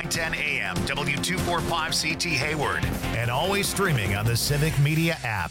910 AM, W245CT Hayward. And always streaming on the Civic Media app.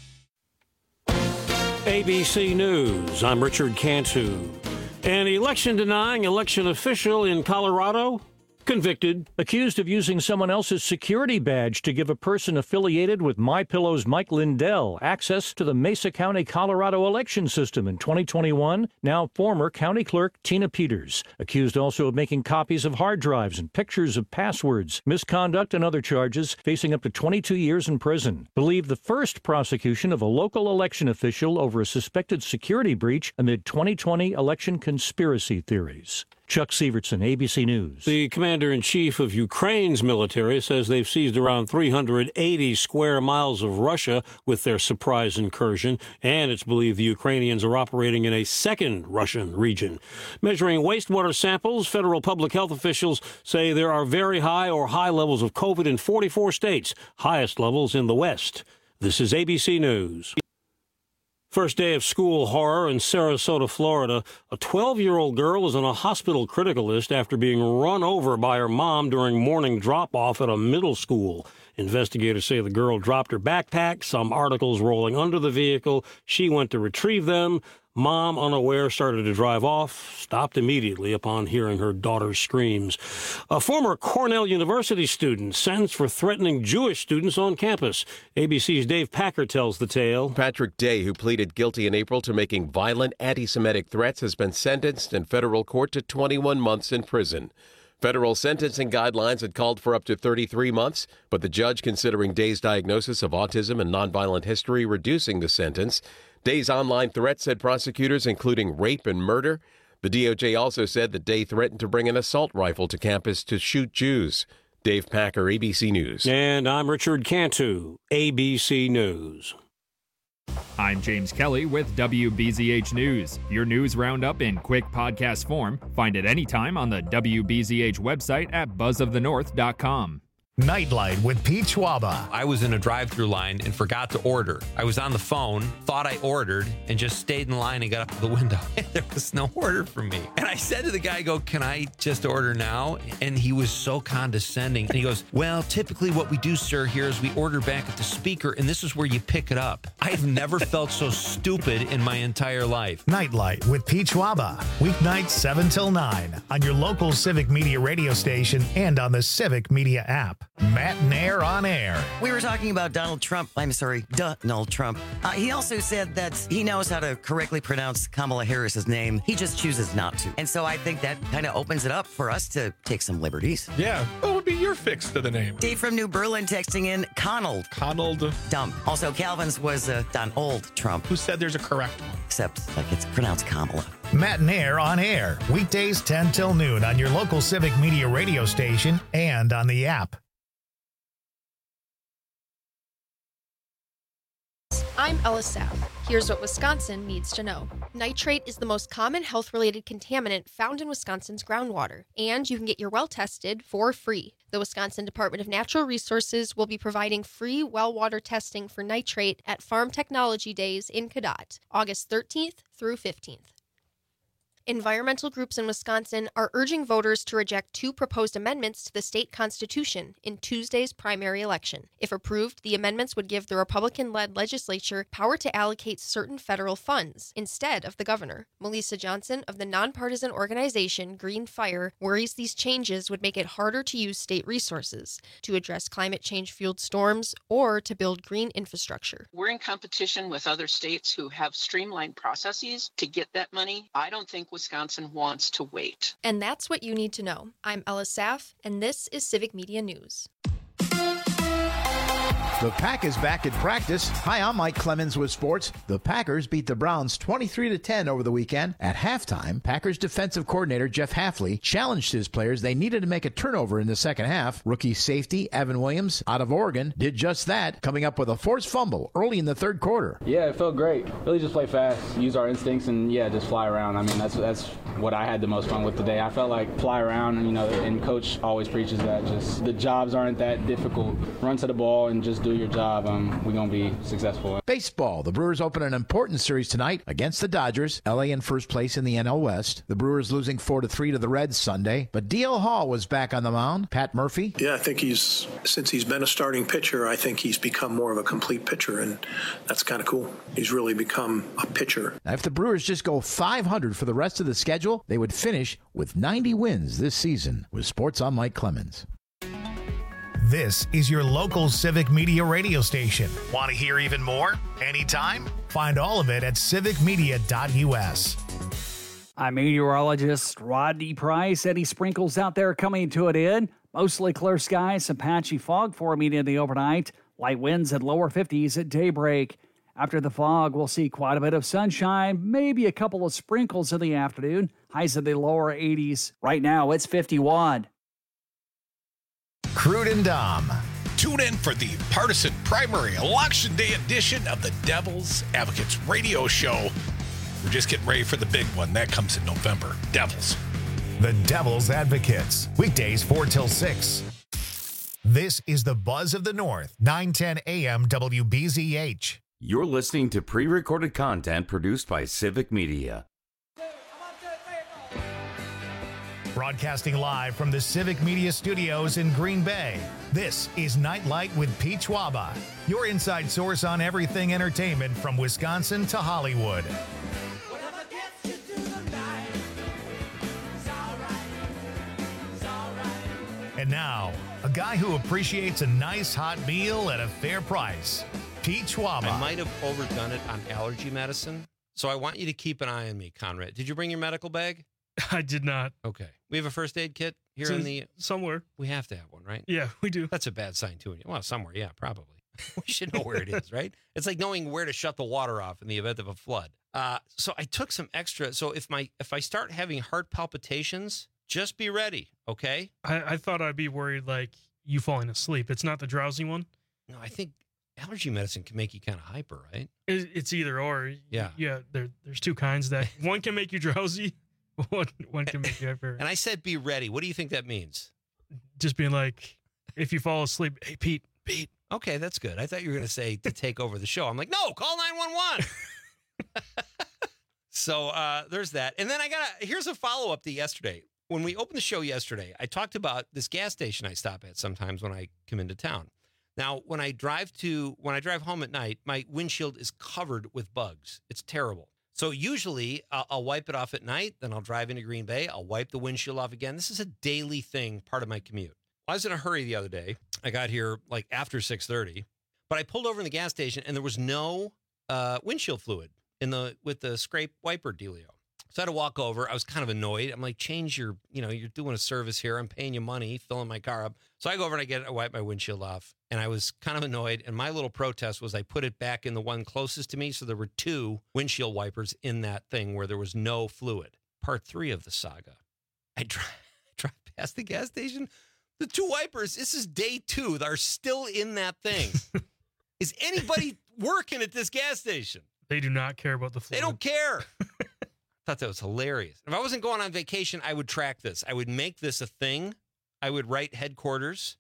ABC News, I'm Richard Cantu. An election-denying election official in Colorado convicted, accused of using someone else's security badge to give a person affiliated with MyPillow's Mike Lindell access to the Mesa County, Colorado election system in 2021. Now former county clerk Tina Peters, accused also of making copies of hard drives and pictures of passwords, misconduct and other charges, facing up to 22 years in prison. Believed the first prosecution of a local election official over a suspected security breach amid 2020 election conspiracy theories. Chuck Sievertson, ABC News. The commander-in-chief of Ukraine's military says they've seized around 380 square miles of Russia with their surprise incursion, and it's believed the Ukrainians are operating in a second Russian region. Measuring wastewater samples, federal public health officials say there are very high or high levels of COVID in 44 states, highest levels in the West. This is ABC News. First day of school horror in Sarasota, Florida. A 12-year-old girl is on a hospital critical list after being run over by her mom during morning drop-off at a middle school. Investigators say the girl dropped her backpack, some articles rolling under the vehicle. She went to retrieve them. Mom, unaware, started to drive off, stopped immediately upon hearing her daughter's screams. A former Cornell University student sentenced for threatening Jewish students on campus. ABC's Dave Packer tells the tale. Patrick Day, who pleaded guilty in April to making violent anti-Semitic threats, has been sentenced in federal court to 21 months in prison. Federal sentencing guidelines had called for up to 33 months, but the judge, considering Day's diagnosis of autism and nonviolent history, reducing the sentence. Day's online threats, said prosecutors, including rape and murder. The DOJ also said that Day threatened to bring an assault rifle to campus to shoot Jews. Dave Packer, ABC News. And I'm Richard Cantu, ABC News. I'm James Kelly with WBZH News. Your news roundup in quick podcast form. Find it anytime on the WBZH website at buzzofthenorth.com. Nightlight with Pete Schwaba. I was in a drive-thru line and forgot to order. I was on the phone, thought I ordered, and just stayed in line and got up to the window. And there was no order for me. And I said to the guy, can I just order now? And he was so condescending. And he goes, well, typically what we do, sir, here is we order back at the speaker, and this is where you pick it up. I've never felt so stupid in my entire life. Nightlight with Pete Schwaba. Weeknights 7 till 9 on your local Civic Media radio station and on the Civic Media app. Matt Nair on air. We were talking about Donald Trump. Donald Trump. He also said that he knows how to correctly pronounce Kamala Harris's name. He just chooses not to. And so I think that kind of opens it up for us to take some liberties. Yeah. What would be your fix to the name? Dave from New Berlin texting in Conald. Dumb. Also, Calvin's was Donald Trump. Who said there's a correct one? Except it's pronounced Kamala. Matt Nair on air. Weekdays 10 till noon on your local Civic Media radio station and on the app. I'm Ella Saff. Here's what Wisconsin needs to know. Nitrate is the most common health-related contaminant found in Wisconsin's groundwater, and you can get your well tested for free. The Wisconsin Department of Natural Resources will be providing free well water testing for nitrate at Farm Technology Days in Cadott, August 13th through 15th. Environmental groups in Wisconsin are urging voters to reject 2 proposed amendments to the state constitution in Tuesday's primary election. If approved, the amendments would give the Republican-led legislature power to allocate certain federal funds instead of the governor. Melissa Johnson of the nonpartisan organization Green Fire worries these changes would make it harder to use state resources to address climate change-fueled storms or to build green infrastructure. We're in competition with other states who have streamlined processes to get that money. I don't think Wisconsin wants to wait. And that's what you need to know. I'm Ella Saff, and this is Civic Media News. The Pack is back in practice. Hi, I'm Mike Clemens with sports. The Packers beat the Browns 23-10 over the weekend. At halftime, Packers defensive coordinator Jeff Hafley challenged his players. They needed to make a turnover in the second half. Rookie safety Evan Williams out of Oregon did just that, coming up with a forced fumble early in the third quarter. Yeah, it felt great. Really just play fast, use our instincts, and just fly around. I mean, that's what I had the most fun with today. I felt like fly around, and Coach always preaches that. Just the jobs aren't that difficult. Run to the ball and just do do your job, we're going to be successful. Baseball. The Brewers open an important series tonight against the Dodgers. LA in first place in the NL West. The Brewers losing 4-3 to the Reds Sunday. But D.L. Hall was back on the mound. Pat Murphy. Yeah, I think since he's been a starting pitcher, I think he's become more of a complete pitcher, and that's kind of cool. He's really become a pitcher. Now, if the Brewers just go 500 for the rest of the schedule, they would finish with 90 wins this season. With Sports, I'm Mike Clemens. This is your local Civic Media radio station. Want to hear even more? Anytime? Find all of it at civicmedia.us. I'm meteorologist Rodney Price. Any sprinkles out there coming to an end? Mostly clear skies, some patchy fog forming in the overnight. Light winds at lower 50s at daybreak. After the fog, we'll see quite a bit of sunshine, maybe a couple of sprinkles in the afternoon. Highs in the lower 80s. Right now, it's 51. Crude and Dom. Tune in for the partisan primary election day edition of the Devil's Advocates radio show. We're just getting ready for the big one. That comes in November. Devils. The Devil's Advocates. Weekdays 4 till 6. This is the Buzz of the North, 910 AM WBZH. You're listening to pre-recorded content produced by Civic Media. Broadcasting live from the Civic Media Studios in Green Bay, this is Nightlight with Pete Schwaba, your inside source on everything entertainment from Wisconsin to Hollywood. And now, a guy who appreciates a nice hot meal at a fair price, Pete Schwaba. I might have overdone it on allergy medicine, so I want you to keep an eye on me, Conrad. Did you bring your medical bag? I did not. Okay. We have a first aid kit here in the... Somewhere. We have to have one, right? Yeah, we do. That's a bad sign, too. Well, somewhere, yeah, probably. We should know where it is, right? It's like knowing where to shut the water off in the event of a flood. So I took some extra. So if I start having heart palpitations, just be ready, okay? I thought I'd be worried, like, you falling asleep. It's not the drowsy one? No, I think allergy medicine can make you kind of hyper, right? It's either or. Yeah. Yeah, there's two kinds. That one can make you drowsy, one can make you hyper. And I said be ready. What do you think that means? Just being like, if you fall asleep, hey, Pete. Okay, that's good. I thought you were going to say to take over the show. I'm like, no, call 911. So there's that. And then here's a follow-up to yesterday. When we opened the show yesterday, I talked about this gas station I stop at sometimes when I come into town. Now, when I drive home at night, my windshield is covered with bugs. It's terrible. So usually I'll wipe it off at night, then I'll drive into Green Bay. I'll wipe the windshield off again. This is a daily thing, part of my commute. I was in a hurry the other day. I got here like after 6:30, but I pulled over in the gas station and there was no windshield fluid with the scrape wiper dealio. So I had to walk over. I was kind of annoyed. I'm like, you're doing a service here. I'm paying you money, filling my car up. So I go over and I wipe my windshield off. And I was kind of annoyed. And my little protest was I put it back in the one closest to me. So there were two windshield wipers in that thing where there was no fluid. Part 3 of the saga. I drive past the gas station. The two wipers, this is day 2. They're still in that thing. Is anybody working at this gas station? They do not care about the fluid. They don't care. Thought that was hilarious. If I wasn't going on vacation, I would track this. I would make this a thing. I would write headquarters.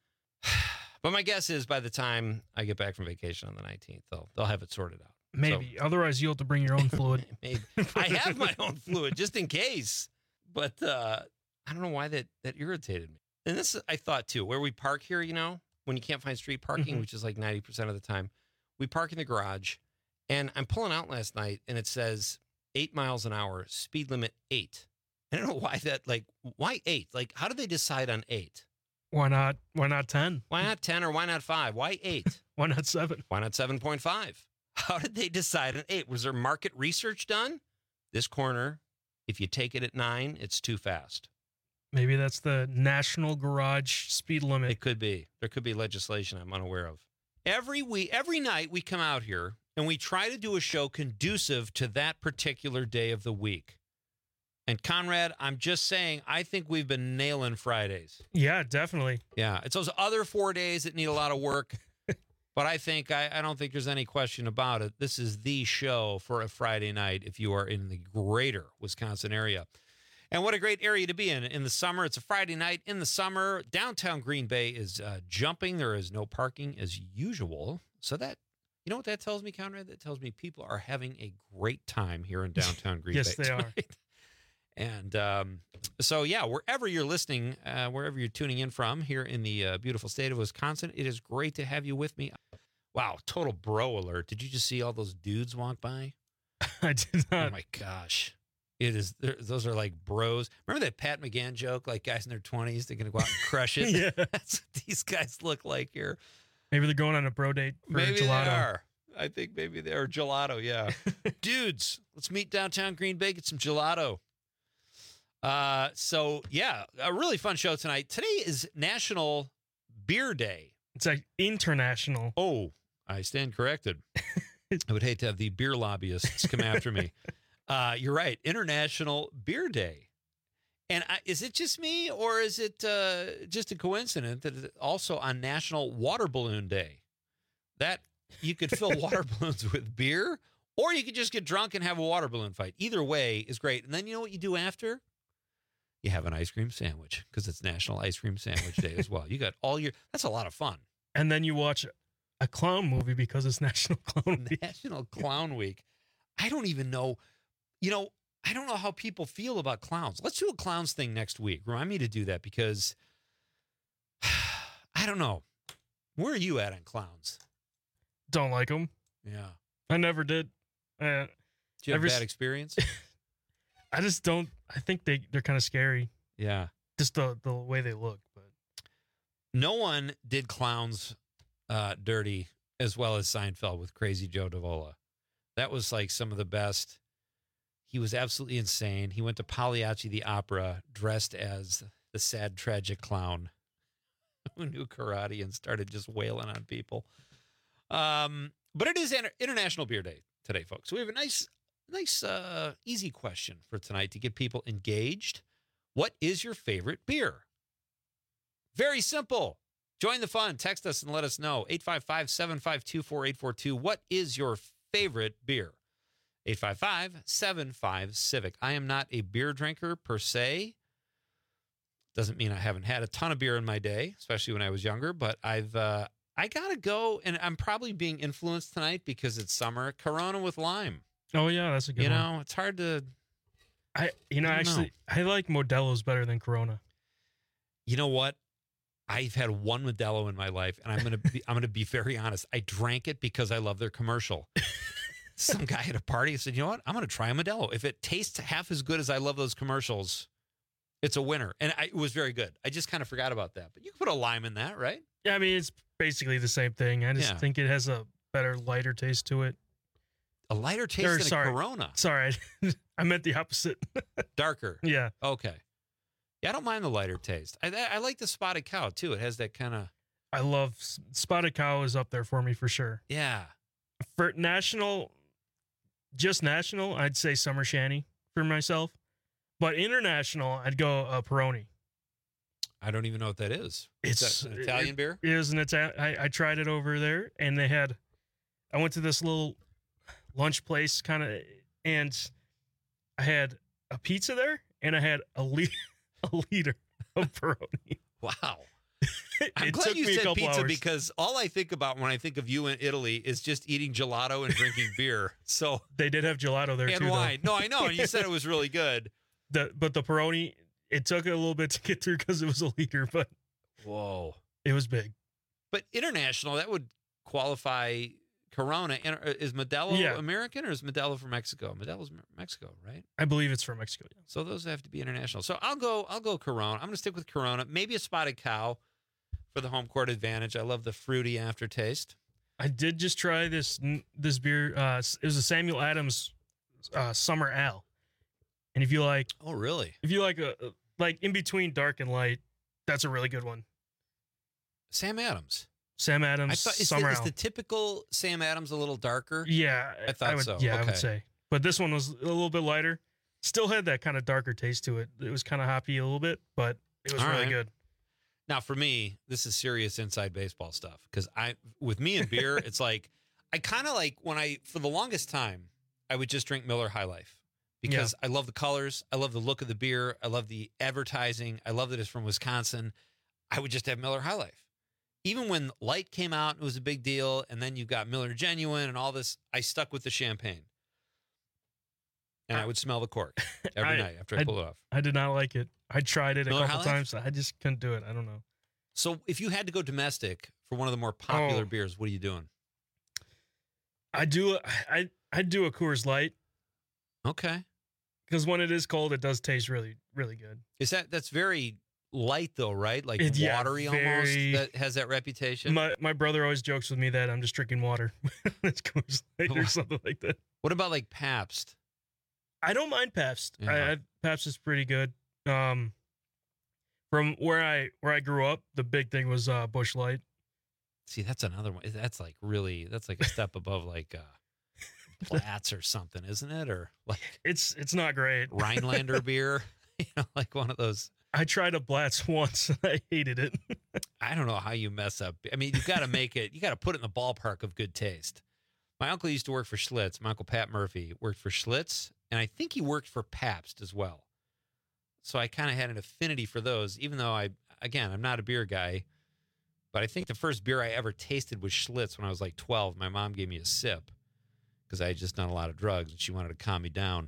But my guess is by the time I get back from vacation on the 19th, they'll have it sorted out. Maybe. So, otherwise, you'll have to bring your own fluid. Maybe. I have my own fluid just in case. But I don't know why that irritated me. And this, I thought, too, where we park here, when you can't find street parking, which is like 90% of the time, we park in the garage. And I'm pulling out last night, and it says 8 miles an hour, speed limit 8. I don't know why why 8? Like, how did they decide on 8? Why not 10? Why not 10 or why not 5? Why 8? Why not 7? Why not 7.5? How did they decide on 8? Was there market research done? This corner, if you take it at 9, it's too fast. Maybe that's the national garage speed limit. It could be. There could be legislation I'm unaware of. Every night we come out here and we try to do a show conducive to that particular day of the week. And Conrad, I'm just saying, I think we've been nailing Fridays. Yeah, definitely. Yeah, it's those other 4 days that need a lot of work. But I don't think there's any question about it. This is the show for a Friday night if you are in the greater Wisconsin area. And what a great area to be in the summer. It's a Friday night in the summer. Downtown Green Bay is jumping. There is no parking as usual. So that, you know what that tells me, Conrad? That tells me people are having a great time here in downtown Green Yes, Bay. they are. And so, yeah, wherever you're listening, wherever you're tuning in from here in the beautiful state of Wisconsin, it is great to have you with me. Wow, total bro alert. Did you just see all those dudes walk by? I did not. Oh, my gosh. It is. Those are like bros. Remember that Pat McGann joke? Like guys in their 20s, they're going to go out and crush it. Yeah. That's what these guys look like here. Maybe they're going on a bro date for Maybe gelato. they are. I think maybe they are gelato. Yeah. Dudes, let's meet downtown Green Bay, get some gelato. So, yeah, a really fun show tonight. Today is National Beer Day. It's like international. Oh, I stand corrected. I would hate to have the beer lobbyists come after me. You're right. International Beer Day. And is it just me, or is it just a coincidence that it's also on National Water Balloon Day? That you could fill water balloons with beer, or you could just get drunk and have a water balloon fight. Either way is great. And then you know what you do after? You have an ice cream sandwich, because it's National Ice Cream Sandwich Day as well. You got all your, that's a lot of fun. And then you watch a clown movie because it's National Clown Week. National Clown Week. I don't even know. You know, I don't know how people feel about clowns. Let's do a clowns thing next week. Remind me to do that, because I don't know. Where are you at on clowns? Don't like them. Yeah. I never did. Did you have a bad experience? I just don't. I think they're kind of scary. Yeah. Just the way they look. But no one did clowns dirty as well as Seinfeld with Crazy Joe Davola. That was like some of the best. He was absolutely insane. He went to Pagliacci the Opera dressed as the sad, tragic clown who knew karate and started just wailing on people. But it is International Beer Day today, folks. So we have a nice, easy question for tonight to get people engaged. What is your favorite beer? Very simple. Join the fun. Text us and let us know. 855-752-4842. What is your favorite beer? 855-75-CIVIC. I am not a beer drinker per se. Doesn't mean I haven't had a ton of beer in my day, especially when I was younger, but I got to go, and I'm probably being influenced tonight because it's summer. Corona with lime. Oh, yeah, that's a good one. You know, it's hard to... I like Modelo's better than Corona. You know what? I've had one Modelo in my life, and I'm gonna be very honest. I drank it because I love their commercial. Some guy at a party said, "You know what? I'm gonna try a Modelo. If it tastes half as good as I love those commercials, it's a winner." And it was very good. I just kind of forgot about that. But you can put a lime in that, right? Yeah, I mean, it's basically the same thing. I just think it has a better, lighter taste to it. A lighter taste than a Corona. Sorry, I meant the opposite. Darker. Yeah. Okay. Yeah, I don't mind the lighter taste. I like the Spotted Cow, too. It has that kind of... I love... Spotted Cow is up there for me, for sure. Yeah. For national... Just national, I'd say Summer Shanty for myself. But international, I'd go Peroni. I don't even know what that is. It's an Italian beer? It is an Italian... I tried it over there, and they had... I went to this little lunch place, kind of... And I had a pizza there, and I had a liter of Peroni. Wow. I'm glad you said pizza because all I think about when I think of you in Italy is just eating gelato and drinking beer. So they did have gelato there and too. Wine. No, I know. And you said it was really good. But the Peroni, it took a little bit to get through because it was a liter, but whoa, it was big. But international, that would qualify Corona. Is Modelo American or is Modelo from Mexico? Modelo's Mexico, right? I believe it's from Mexico. Yeah. So those have to be international. So I'll go Corona. I'm going to stick with Corona. Maybe a Spotted Cow for the home court advantage. I love the fruity aftertaste. I did just try this beer. It was a Samuel Adams Summer Ale. And if you like, oh really? If you like like in between dark and light, that's a really good one. Sam Adams. I thought is the typical Sam Adams a little darker? Yeah, I thought so. Yeah, okay. I would say. But this one was a little bit lighter. Still had that kind of darker taste to it. It was kind of hoppy a little bit, but it was really good. Now, for me, this is serious inside baseball stuff because with me and beer, it's like I kind of like for the longest time, I would just drink Miller High Life. because I love the colors. I love the look of the beer. I love the advertising. I love that it's from Wisconsin. I would just have Miller High Life. Even when Light came out, it was a big deal. And then you got Miller Genuine and all this. I stuck with the champagne. And I would smell the cork every night after I pulled it off. I did not like it. I tried it Miller a couple High Life? times. I just couldn't do it. I don't know. So if you had to go domestic for one of the more popular beers, what are you doing? I do a Coors Light. Okay. Because when it is cold, it does taste really, really good. That's very light though, right? Like Yeah, watery almost. That has that reputation. My brother always jokes with me that I'm just drinking water. It's Coors Light or something like that. What about like Pabst? I don't mind Pabst. Yeah. Pabst is pretty good. From where I grew up, the big thing was Busch Light. See, that's another one. That's like a step above like Platts or something, isn't it? Or like it's not great. Rhinelander beer, like one of those. I tried a Blatz once and I hated it. I don't know how you mess up. I mean, you got to make it. You got to put it in the ballpark of good taste. My uncle used to work for Schlitz. My uncle Pat Murphy worked for Schlitz, and I think he worked for Pabst as well. So I kind of had an affinity for those, even though I'm not a beer guy. But I think the first beer I ever tasted was Schlitz when I was like 12. My mom gave me a sip because I had just done a lot of drugs and she wanted to calm me down.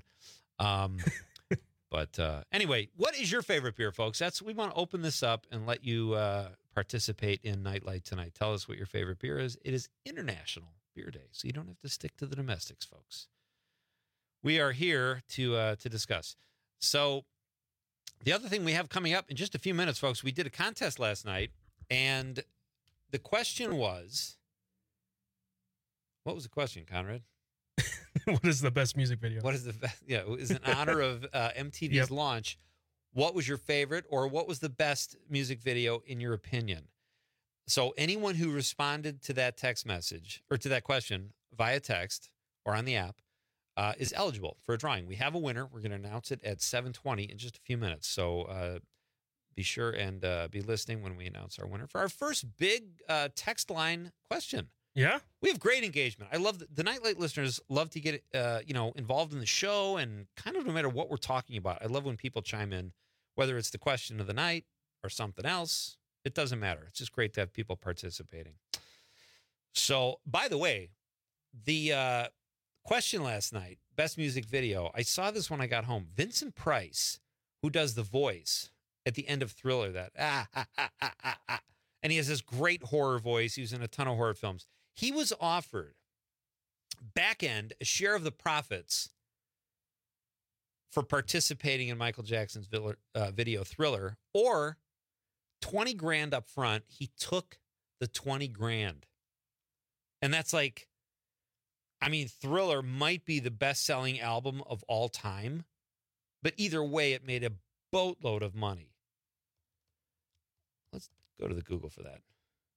But anyway, what is your favorite beer, folks? We want to open this up and let you participate in Nightlight tonight. Tell us what your favorite beer is. It is International Beer Day, so you don't have to stick to the domestics, folks. We are here to discuss. So the other thing we have coming up in just a few minutes, folks, we did a contest last night, and the question was, what was the question, Conrad? What is the best music video? What is the best? Yeah, it was in honor of MTV's launch. What was your favorite, or what was the best music video in your opinion? So anyone who responded to that text message or to that question via text or on the app is eligible for a drawing. We have a winner. We're going to announce it at 7:20 in just a few minutes. So be sure and be listening when we announce our winner for our first big text line question. Yeah, we have great engagement. I love the Nightlight listeners love to get involved in the show, and kind of no matter what we're talking about. I love when people chime in, whether it's the question of the night or something else. It doesn't matter. It's just great to have people participating. So, by the way, the question last night, best music video, I saw this when I got home. Vincent Price, who does the voice at the end of Thriller, that and he has this great horror voice. He was in a ton of horror films. He was offered back end a share of the profits for participating in Michael Jackson's video Thriller, or $20,000 up front. He took the $20,000. And that's like, I mean, Thriller might be the best-selling album of all time, but either way, it made a boatload of money. Let's go to the Google for that.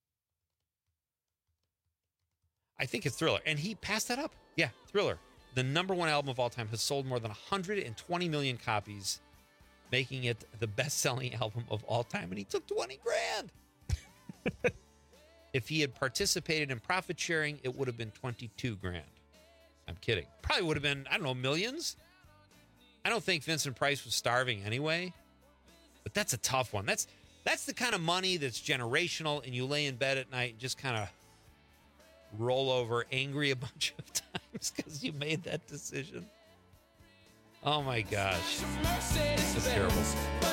I think it's Thriller. And he passed that up. Yeah, Thriller. The #1 album of all time, has sold more than 120 million copies, making it the best-selling album of all time. And he took $20,000. If he had participated in profit sharing, it would have been $22,000. I'm kidding. Probably would have been, I don't know, millions. I don't think Vincent Price was starving anyway. But that's a tough one. That's the kind of money that's generational, and you lay in bed at night and just kind of roll over angry a bunch of times because you made that decision. Oh my gosh. That's terrible.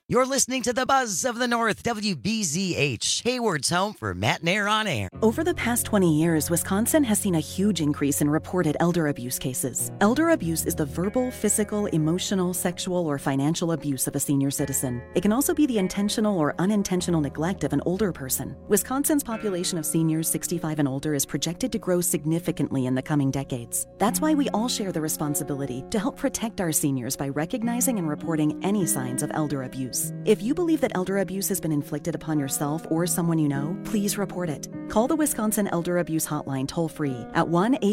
You're listening to the Buzz of the North, WBZH, Hayward's home for Matt and Air on Air. Over the past 20 years, Wisconsin has seen a huge increase in reported elder abuse cases. Elder abuse is the verbal, physical, emotional, sexual, or financial abuse of a senior citizen. It can also be the intentional or unintentional neglect of an older person. Wisconsin's population of seniors 65 and older is projected to grow significantly in the coming decades. That's why we all share the responsibility to help protect our seniors by recognizing and reporting any signs of elder abuse. If you believe that elder abuse has been inflicted upon yourself or someone you know, please report it. Call the Wisconsin Elder Abuse Hotline toll-free at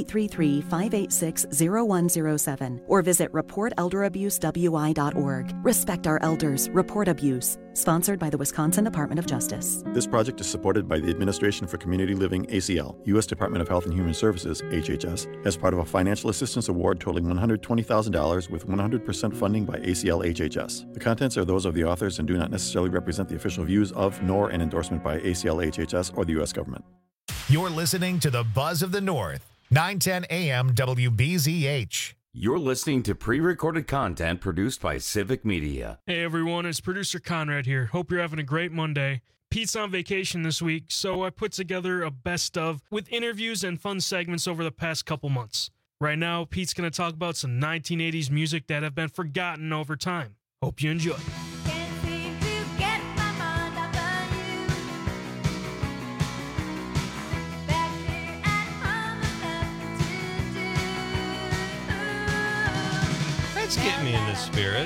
1-833-586-0107 or visit reportelderabusewI.org. Respect our elders. Report abuse. Sponsored by the Wisconsin Department of Justice. This project is supported by the Administration for Community Living, ACL, U.S. Department of Health and Human Services, HHS, as part of a financial assistance award totaling $120,000 with 100% funding by ACL HHS. The contents are those of the authors and do not necessarily represent the official views of nor an endorsement by ACL HHS or the U.S. government. You're listening to the Buzz of the North, 910 AM WBZH. You're listening to pre-recorded content produced by Civic Media. Hey everyone, it's producer Conrad here. Hope you're having a great Monday. Pete's on vacation this week, so I put together a best of with interviews and fun segments over the past couple months. Right now, Pete's going to talk about some 1980s music that have been forgotten over time. Hope you enjoy. Get me in the spirit.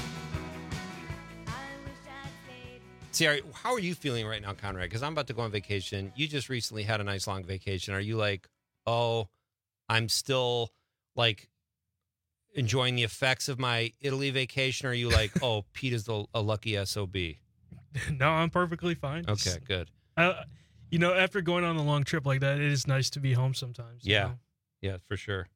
See, how are you feeling right now, Conrad? Because I'm about to go on vacation. You just recently had a nice long vacation. Are you like, oh, I'm still like enjoying the effects of my Italy vacation? Or are you like, oh, Pete is a lucky SOB? No, I'm perfectly fine. Okay, good. After going on a long trip like that, it is nice to be home sometimes. Yeah, yeah, for sure.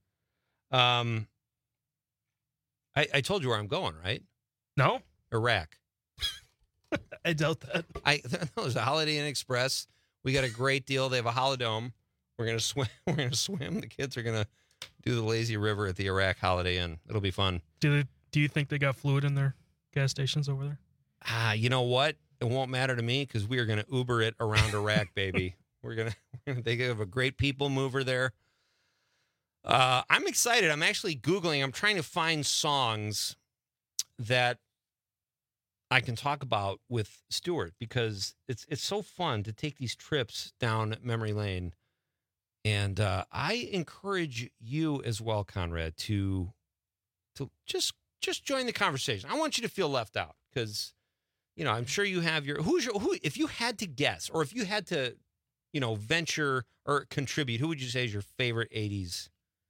I told you where I'm going, right? No? Iraq. I doubt that. There's a Holiday Inn Express. We got a great deal. They have a Holidome. We're gonna swim. We're gonna swim. The kids are gonna do the lazy river at the Iraq Holiday Inn. It'll be fun. Do you think they got fluid in their gas stations over there? You know what? It won't matter to me because we are gonna Uber it around Iraq, baby. They have a great people mover there. I'm excited. I'm actually Googling. I'm trying to find songs that I can talk about with Stuart because it's so fun to take these trips down memory lane. And I encourage you as well, Conrad, to just join the conversation. I want you to feel left out because, I'm sure you have who if you had to guess or if you had to, venture or contribute, who would you say is your favorite 80s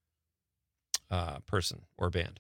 person or band?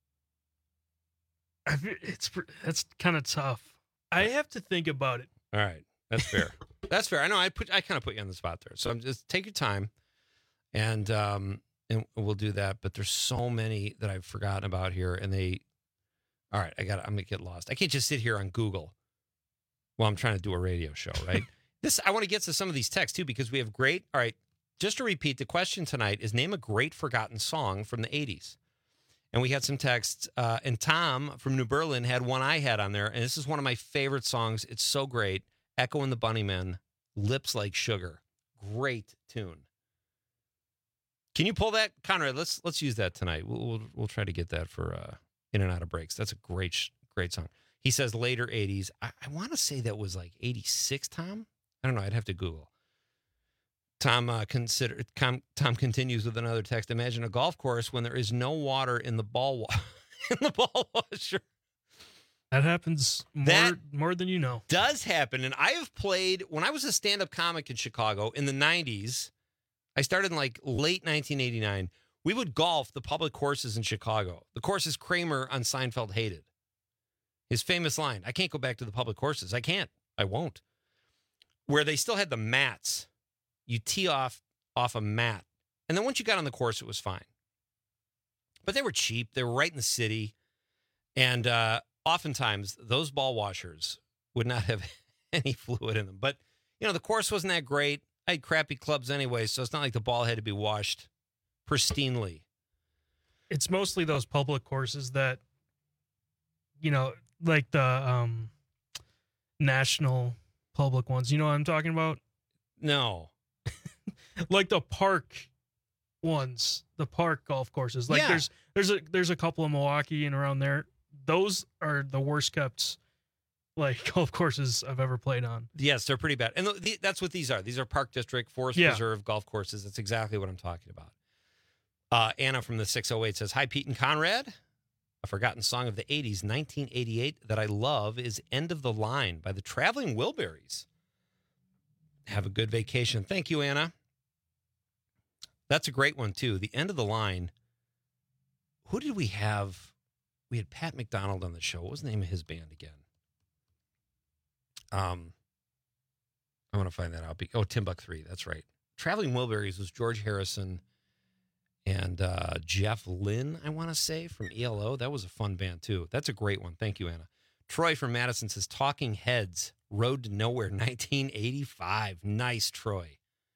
That's kind of tough. I have to think about it. All right, that's fair. That's fair. I know I kind of put you on the spot there, so I'm just take your time, and we'll do that. But there's so many that I've forgotten about here, and all right, I'm gonna get lost. I can't just sit here on Google while I'm trying to do a radio show, right? I want to get to some of these texts too because we have great. All right. Just to repeat, the question tonight is name a great forgotten song from the 80s. And we had some texts, and Tom from New Berlin had one I had on there, and this is one of my favorite songs. It's so great. Echo and the Bunnymen, Lips Like Sugar. Great tune. Can you pull that? Conrad, let's use that tonight. We'll try to get that for In and Out of Breaks. That's a great song. He says later 80s. I want to say that was like 86, Tom? I don't know. I'd have to Google. Tom continues with another text. Imagine a golf course when there is no water in the ball washer. That happens more than you know. Does happen. And I have played, when I was a stand-up comic in Chicago in the 90s, I started in like late 1989. We would golf the public courses in Chicago. The courses Kramer on Seinfeld hated. His famous line, I can't go back to the public courses. I can't. I won't. Where they still had the mats. You tee off a mat. And then once you got on the course, it was fine. But they were cheap. They were right in the city. And oftentimes, those ball washers would not have any fluid in them. But, the course wasn't that great. I had crappy clubs anyway, so it's not like the ball had to be washed pristinely. It's mostly those public courses that, like the national public ones. You know what I'm talking about? No. Like the park ones, the park golf courses. Like there's a couple in Milwaukee and around there. Those are the worst kept like golf courses I've ever played on. Yes, they're pretty bad. And that's what these are. These are Park District, Forest Preserve golf courses. That's exactly what I'm talking about. Anna from the 608 says, "Hi, Pete and Conrad. A forgotten song of the 80s, 1988, that I love is End of the Line by the Traveling Wilburys. Have a good vacation." Thank you, Anna. That's a great one, too. The End of the Line. Who did we have? We had Pat McDonald on the show. What was the name of his band again? I want to find that out. Timbuk 3. That's right. Traveling Wilburys was George Harrison and Jeff Lynne, I want to say, from ELO. That was a fun band, too. That's a great one. Thank you, Anna. Troy from Madison says, Talking Heads, Road to Nowhere, 1985. Nice, Troy.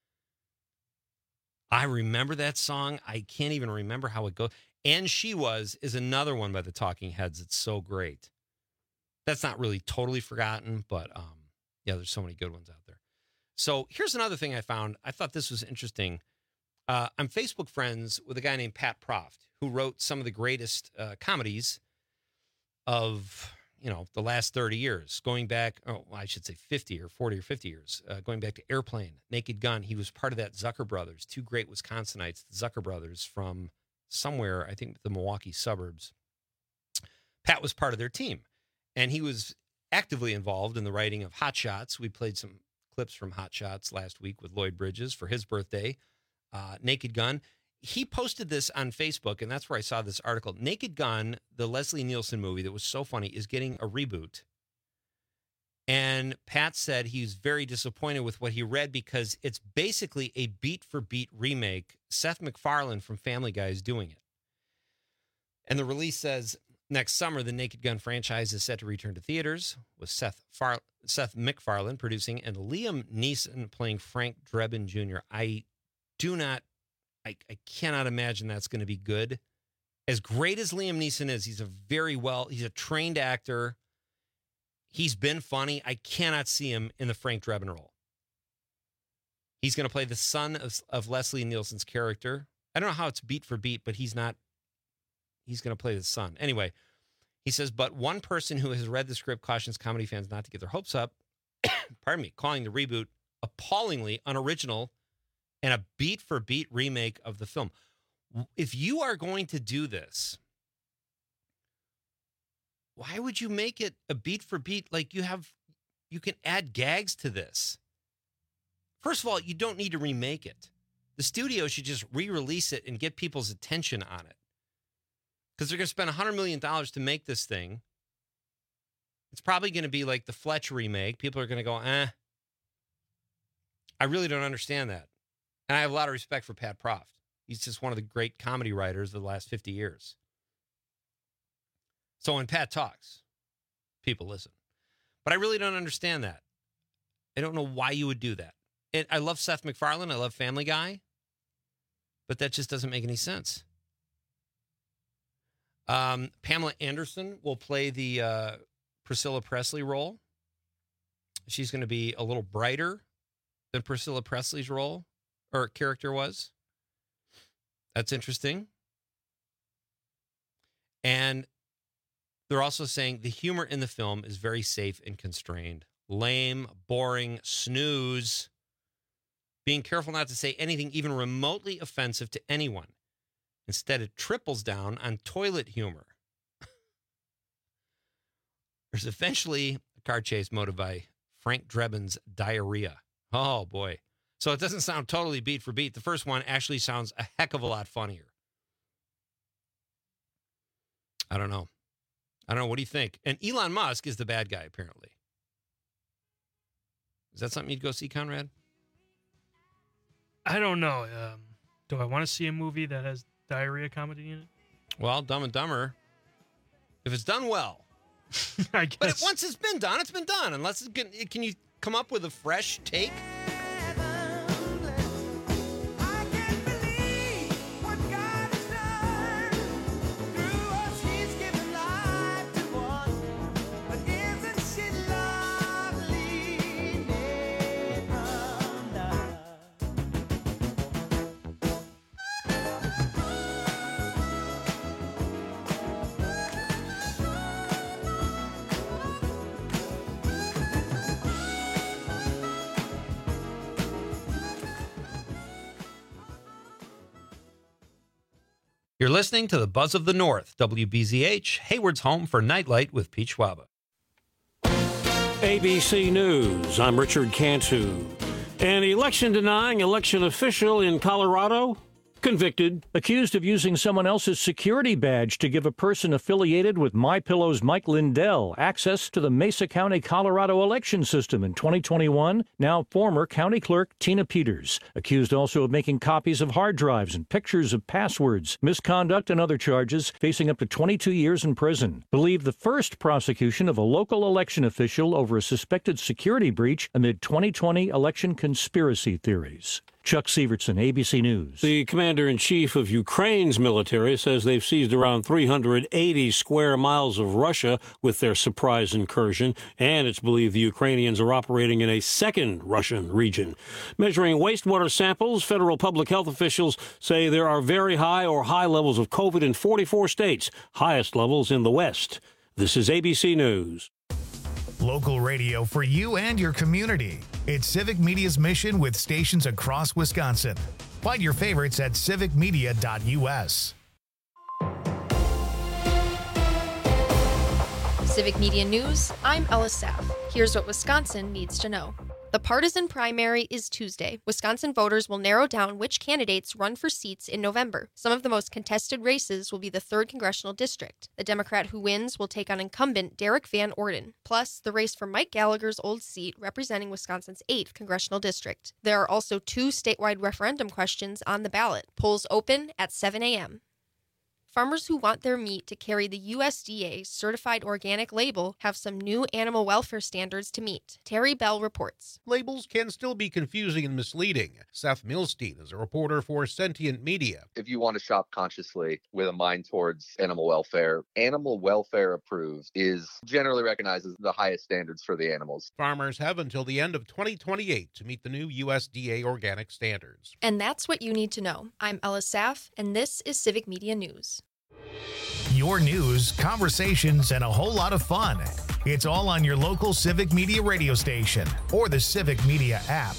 I remember that song. I can't even remember how it goes. And She Was is another one by the Talking Heads. It's so great. That's not really totally forgotten, but yeah, there's so many good ones out there. So here's another thing I found. I thought this was interesting. I'm Facebook friends with a guy named Pat Proft, who wrote some of the greatest comedies of, the last 30 years, going back, I should say 50 or 40 or 50 years, going back to Airplane, Naked Gun. He was part of that Zucker Brothers, two great Wisconsinites, the Zucker Brothers from somewhere, I think the Milwaukee suburbs. Pat was part of their team, and he was actively involved in the writing of Hot Shots. We played some clips from Hot Shots last week with Lloyd Bridges for his birthday. Naked Gun. He posted this on Facebook, and that's where I saw this article. Naked Gun, the Leslie Nielsen movie that was so funny, is getting a reboot. And Pat said he's very disappointed with what he read because it's basically a beat-for-beat remake. Seth MacFarlane from Family Guy is doing it. And the release says, next summer, the Naked Gun franchise is set to return to theaters, with Seth MacFarlane producing and Liam Neeson playing Frank Drebin Jr. I cannot imagine that's going to be good. As great as Liam Neeson is, he's a trained actor. He's been funny. I cannot see him in the Frank Drebin role. He's going to play the son of Leslie Nielsen's character. I don't know how it's beat for beat, but he's going to play the son. Anyway, he says, but one person who has read the script cautions comedy fans not to get their hopes up, calling the reboot appallingly unoriginal and a beat-for-beat remake of the film. If you are going to do this, why would you make it a beat-for-beat? Like, you can add gags to this. First of all, you don't need to remake it. The studio should just re-release it and get people's attention on it. Because they're going to spend $100 million to make this thing. It's probably going to be like the Fletch remake. People are going to go, I really don't understand that. And I have a lot of respect for Pat Proft. He's just one of the great comedy writers of the last 50 years. So when Pat talks, people listen. But I really don't understand that. I don't know why you would do that. I love Seth MacFarlane. I love Family Guy. But that just doesn't make any sense. Pamela Anderson will play the Priscilla Presley role. She's going to be a little brighter than Priscilla Presley's role or character was. That's interesting. And they're also saying the humor in the film is very safe and constrained. Lame, boring, snooze. Being careful not to say anything even remotely offensive to anyone. Instead, it triples down on toilet humor. There's eventually a car chase motivated by Frank Drebin's diarrhea. Oh, boy. So it doesn't sound totally beat for beat. The first one actually sounds a heck of a lot funnier. I don't know. What do you think? And Elon Musk is the bad guy, apparently. Is that something you'd go see, Conrad? I don't know. Do I want to see a movie that has diarrhea comedy in it? Well, Dumb and Dumber. If it's done well. I guess. But once it's been done, it's been done. Unless can you come up with a fresh take? You're listening to the Buzz of the North, WBZH, Hayward's home for Nightlight with Pete Schwaba. ABC News, I'm Richard Cantu. An election-denying election official in Colorado convicted, accused of using someone else's security badge to give a person affiliated with MyPillow's Mike Lindell access to the Mesa County, Colorado election system in 2021. Now former county clerk Tina Peters, accused also of making copies of hard drives and pictures of passwords, misconduct and other charges, facing up to 22 years in prison. Believed the first prosecution of a local election official over a suspected security breach amid 2020 election conspiracy theories. Chuck Sievertson, ABC News. The commander-in-chief of Ukraine's military says they've seized around 380 square miles of Russia with their surprise incursion, and it's believed the Ukrainians are operating in a second Russian region. Measuring wastewater samples, federal public health officials say there are very high or high levels of COVID in 44 states, highest levels in the West. This is ABC News. Local radio for you and your community. It's Civic Media's mission with stations across Wisconsin. Find your favorites at civicmedia.us. Civic Media News, I'm Ella Saff. Here's what Wisconsin needs to know. The partisan primary is Tuesday. Wisconsin voters will narrow down which candidates run for seats in November. Some of the most contested races will be the 3rd Congressional District. The Democrat who wins will take on incumbent Derek Van Orden, plus the race for Mike Gallagher's old seat representing Wisconsin's 8th Congressional District. There are also 2 statewide referendum questions on the ballot. Polls open at 7 a.m. Farmers who want their meat to carry the USDA certified organic label have some new animal welfare standards to meet. Terry Bell reports. Labels can still be confusing and misleading. Seth Milstein is a reporter for Sentient Media. If you want to shop consciously with a mind towards animal welfare approved is generally recognized as the highest standards for the animals. Farmers have until the end of 2028 to meet the new USDA organic standards. And that's what you need to know. I'm Ella Saff, and this is Civic Media News. Your news, conversations, and a whole lot of fun. It's all on your local Civic Media radio station or the Civic Media app.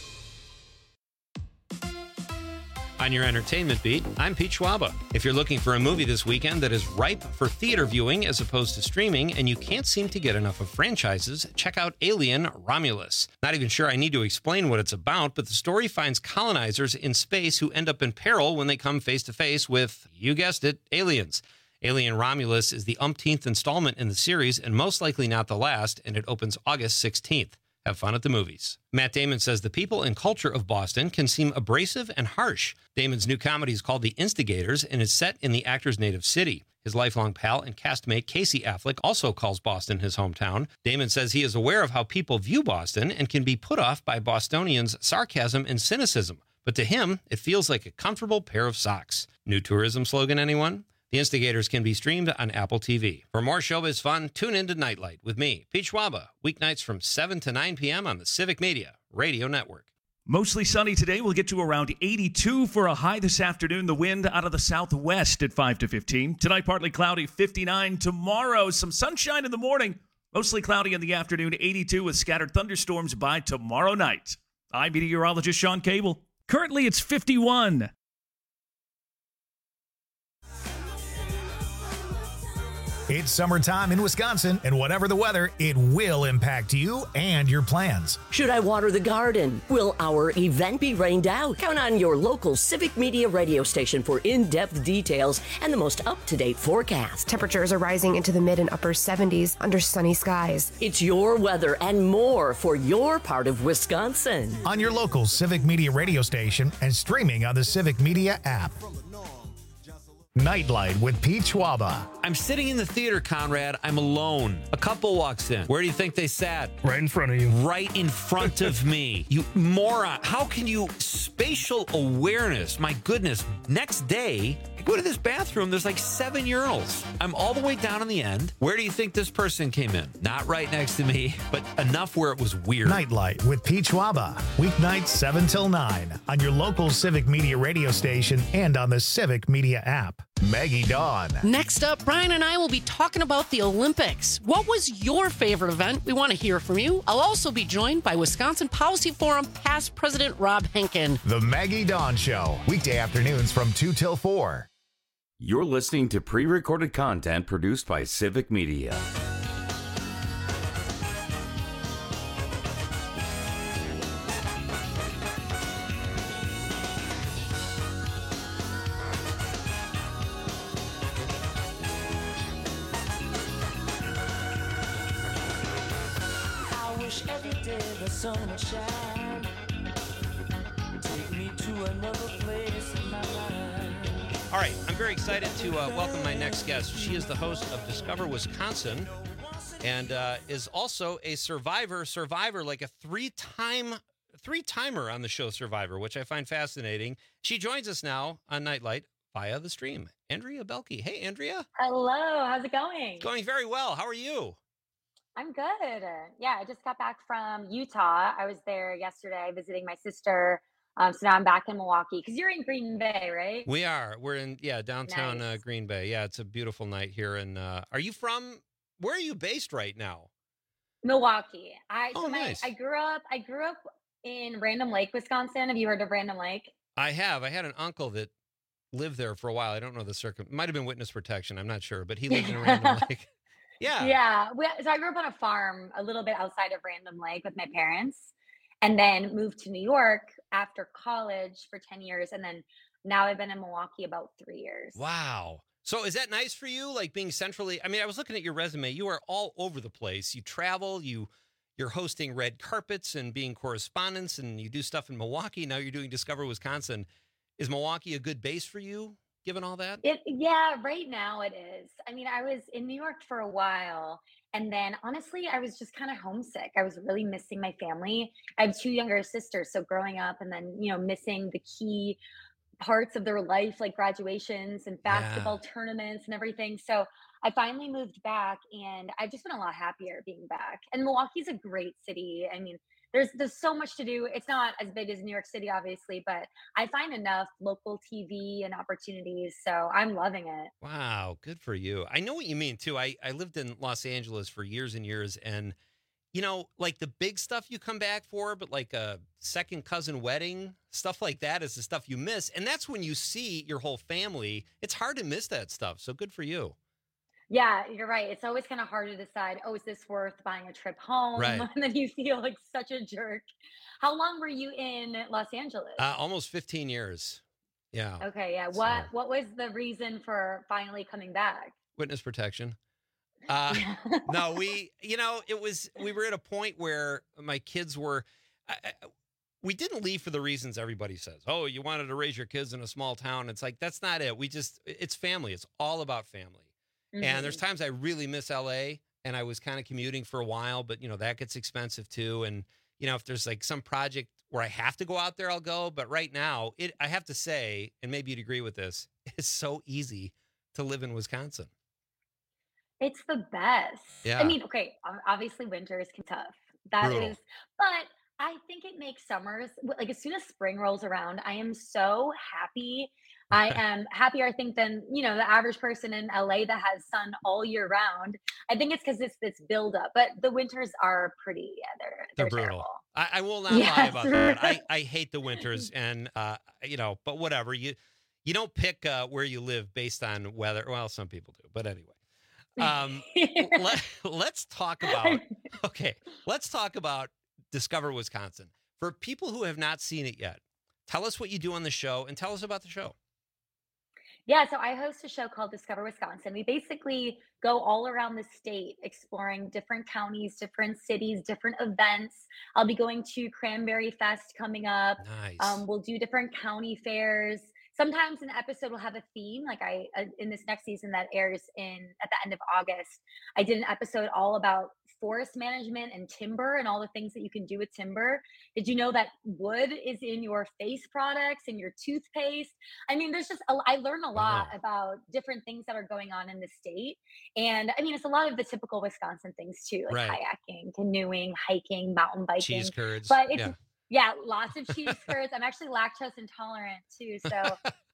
On your entertainment beat, I'm Pete Schwaba. If you're looking for a movie this weekend that is ripe for theater viewing as opposed to streaming, and you can't seem to get enough of franchises, check out Alien: Romulus. Not even sure I need to explain what it's about, but the story finds colonizers in space who end up in peril when they come face to face with, you guessed it, aliens. Alien: Romulus is the umpteenth installment in the series and most likely not the last, and it opens August 16th. Have fun at the movies. Matt Damon says the people and culture of Boston can seem abrasive and harsh. Damon's new comedy is called The Instigators and is set in the actor's native city. His lifelong pal and castmate Casey Affleck also calls Boston his hometown. Damon says he is aware of how people view Boston and can be put off by Bostonians' sarcasm and cynicism. But to him, it feels like a comfortable pair of socks. New tourism slogan, anyone? The Instigators can be streamed on Apple TV. For more showbiz fun, tune into Nightlight with me, Pete Schwaba, weeknights from 7 to 9 p.m. on the Civic Media Radio Network. Mostly sunny today. We'll get to around 82 for a high this afternoon. The wind out of the southwest at 5 to 15. Tonight, partly cloudy, 59. Tomorrow, some sunshine in the morning. Mostly cloudy in the afternoon, 82 with scattered thunderstorms by tomorrow night. I'm meteorologist Sean Cable. Currently, it's 51. It's summertime in Wisconsin, and whatever the weather, it will impact you and your plans. Should I water the garden? Will our event be rained out? Count on your local Civic Media radio station for in-depth details and the most up-to-date forecast. Temperatures are rising into the mid and upper 70s under sunny skies. It's your weather and more for your part of Wisconsin. On your local Civic Media radio station and streaming on the Civic Media app. Nightlight with Pete Schwaba. I'm sitting in the theater, Conrad. I'm alone. A couple walks in. Where do you think they sat? Right in front of you. Right in front of me. You moron. How can you... Spatial awareness. My goodness. Next day, I go to this bathroom. There's like 7 urinals. I'm all the way down in the end. Where do you think this person came in? Not right next to me, but enough where it was weird. Nightlight with Pete Schwaba. Weeknights 7 till 9 on your local Civic Media radio station and on the Civic Media app. Maggie Dawn. Next up, Brian and I will be talking about the Olympics. What was your favorite event? We want to hear from you. I'll also be joined by Wisconsin Policy Forum past President Rob Henkin. The Maggie Dawn Show. Weekday afternoons from 2 till 4. You're listening to pre-recorded content produced by Civic Media. I wish every day the sun would shine. Take me to another place in my mind. All right, I'm very excited to welcome my next guest. She is the host of Discover Wisconsin and is also a Survivor, like a three-timer on the show Survivor, which I find fascinating. She joins us now on Nightlight via the stream. Andrea Belke. Hey, Andrea. Hello. How's it going? It's going very well. How are you? I'm good. Yeah, I just got back from Utah. I was there yesterday visiting my sister. So now I'm back in Milwaukee because you're in Green Bay, right? We are. We're in, downtown Nice. Green Bay. Yeah, it's a beautiful night here. And are you from, where are you based right now? Milwaukee. Nice. I grew up in Random Lake, Wisconsin. Have you heard of Random Lake? I have. I had an uncle that lived there for a while. I don't know the might have been witness protection. I'm not sure, but he lived in Random Lake. Yeah. Yeah. So I grew up on a farm a little bit outside of Random Lake with my parents, and then moved to New York after college for 10 years. And then now I've been in Milwaukee about 3 years. Wow. So is that nice for you? Like being centrally, I mean, I was looking at your resume. You are all over the place. You travel, you're hosting red carpets and being correspondents, and you do stuff in Milwaukee. Now you're doing Discover Wisconsin. Is Milwaukee a good base for you, given all that? Yeah, right now it is. I mean, I was in New York for a while, and then honestly, I was just kind of homesick. I was really missing my family. I have 2 younger sisters, so growing up and then, missing the key parts of their life, like graduations and basketball tournaments and everything. So I finally moved back, and I've just been a lot happier being back. And Milwaukee's a great city. I mean, there's so much to do. It's not as big as New York City, obviously, but I find enough local TV and opportunities. So I'm loving it. Wow, good for you. I know what you mean, too. I lived in Los Angeles for years and years, and, like the big stuff you come back for, but like a second cousin wedding, stuff like that is the stuff you miss. And that's when you see your whole family. It's hard to miss that stuff. So good for you. Yeah, you're right. It's always kind of hard to decide, is this worth buying a trip home? Right. And then you feel like such a jerk. How long were you in Los Angeles? Almost 15 years. Yeah. Okay, yeah. So- What was the reason for finally coming back? Witness protection. No, we were at a point where my kids were, we didn't leave for the reasons everybody says. Oh, you wanted to raise your kids in a small town. It's like, that's not it. It's family. It's all about family. Mm-hmm. And there's times I really miss LA, and I was kind of commuting for a while, but that gets expensive too. And, if there's like some project where I have to go out there, I'll go. But right now I have to say, and maybe you'd agree with this, it's so easy to live in Wisconsin. It's the best. Yeah. I mean, okay, obviously winter is tough. That Brutal. is, but I think it makes summers, like as soon as spring rolls around, I am so happy. I am happier, I think, than, the average person in LA that has sun all year round. I think it's because it's this buildup, but the winters are pretty, they're brutal. terrible. I will not lie Yes. about that. I hate the winters, and but whatever. You don't pick where you live based on weather. Well, some people do, but anyway. Let's talk about Discover Wisconsin. For people who have not seen it yet, tell us what you do on the show, and tell us about the show. Yeah, so I host a show called Discover Wisconsin. We basically go all around the state exploring different counties, different cities, different events. I'll be going to Cranberry Fest coming up. Nice. We'll do different county fairs. Sometimes an episode will have a theme. Like in this next season that airs at the end of August, I did an episode all about forest management and timber and all the things that you can do with timber. Did you know that wood is in your face products and your toothpaste? I mean, I learned a lot about different things that are going on in the state. And I mean, it's a lot of the typical Wisconsin things too, like kayaking, canoeing, hiking, mountain biking. Cheese curds. But it's, yeah, lots of cheese curds. I'm actually lactose intolerant too. So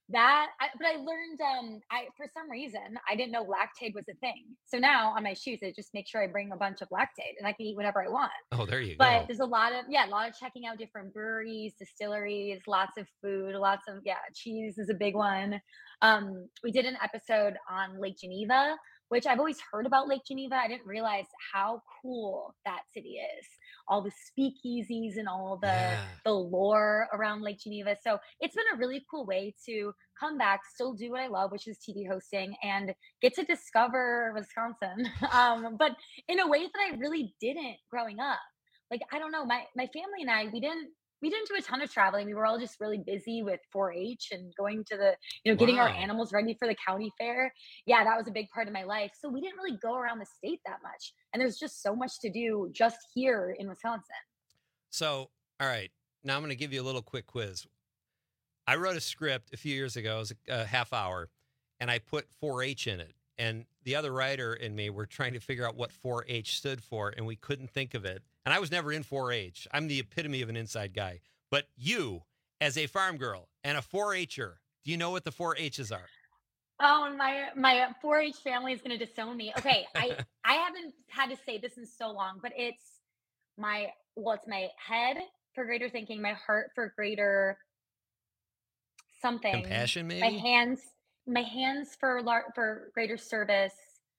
But I learned, for some reason, I didn't know Lactaid was a thing. So now on my shoes, I just make sure I bring a bunch of Lactaid and I can eat whatever I want. Oh, there you But go. there's a lot of checking out different breweries, distilleries, lots of food, cheese is a big one. We did an episode on Lake Geneva, which I've always heard about Lake Geneva. I didn't realize how cool that city is. All the speakeasies and all the lore around Lake Geneva. So it's been a really cool way to come back, still do what I love, which is TV hosting, and get to discover Wisconsin. But in a way that I really didn't growing up. Like, I don't know, my family and I, we didn't do a ton of traveling. We were all just really busy with 4-H and going to getting our Wow. animals ready for the county fair. Yeah, that was a big part of my life. So we didn't really go around the state that much. And there's just so much to do just here in Wisconsin. So, all right, now I'm going to give you a little quick quiz. I wrote a script a few years ago. It was a half hour, and I put 4-H in it. And the other writer and me were trying to figure out what 4-H stood for, and we couldn't think of it. And I was never in 4-H. I'm the epitome of an inside guy. But you, as a farm girl and a 4-H'er, do you know what the 4-H's are? Oh, my 4-H family is going to disown me. Okay, I haven't had to say this in so long, but it's my head for greater thinking, my heart for greater something, Compassion, maybe? my hands for greater service,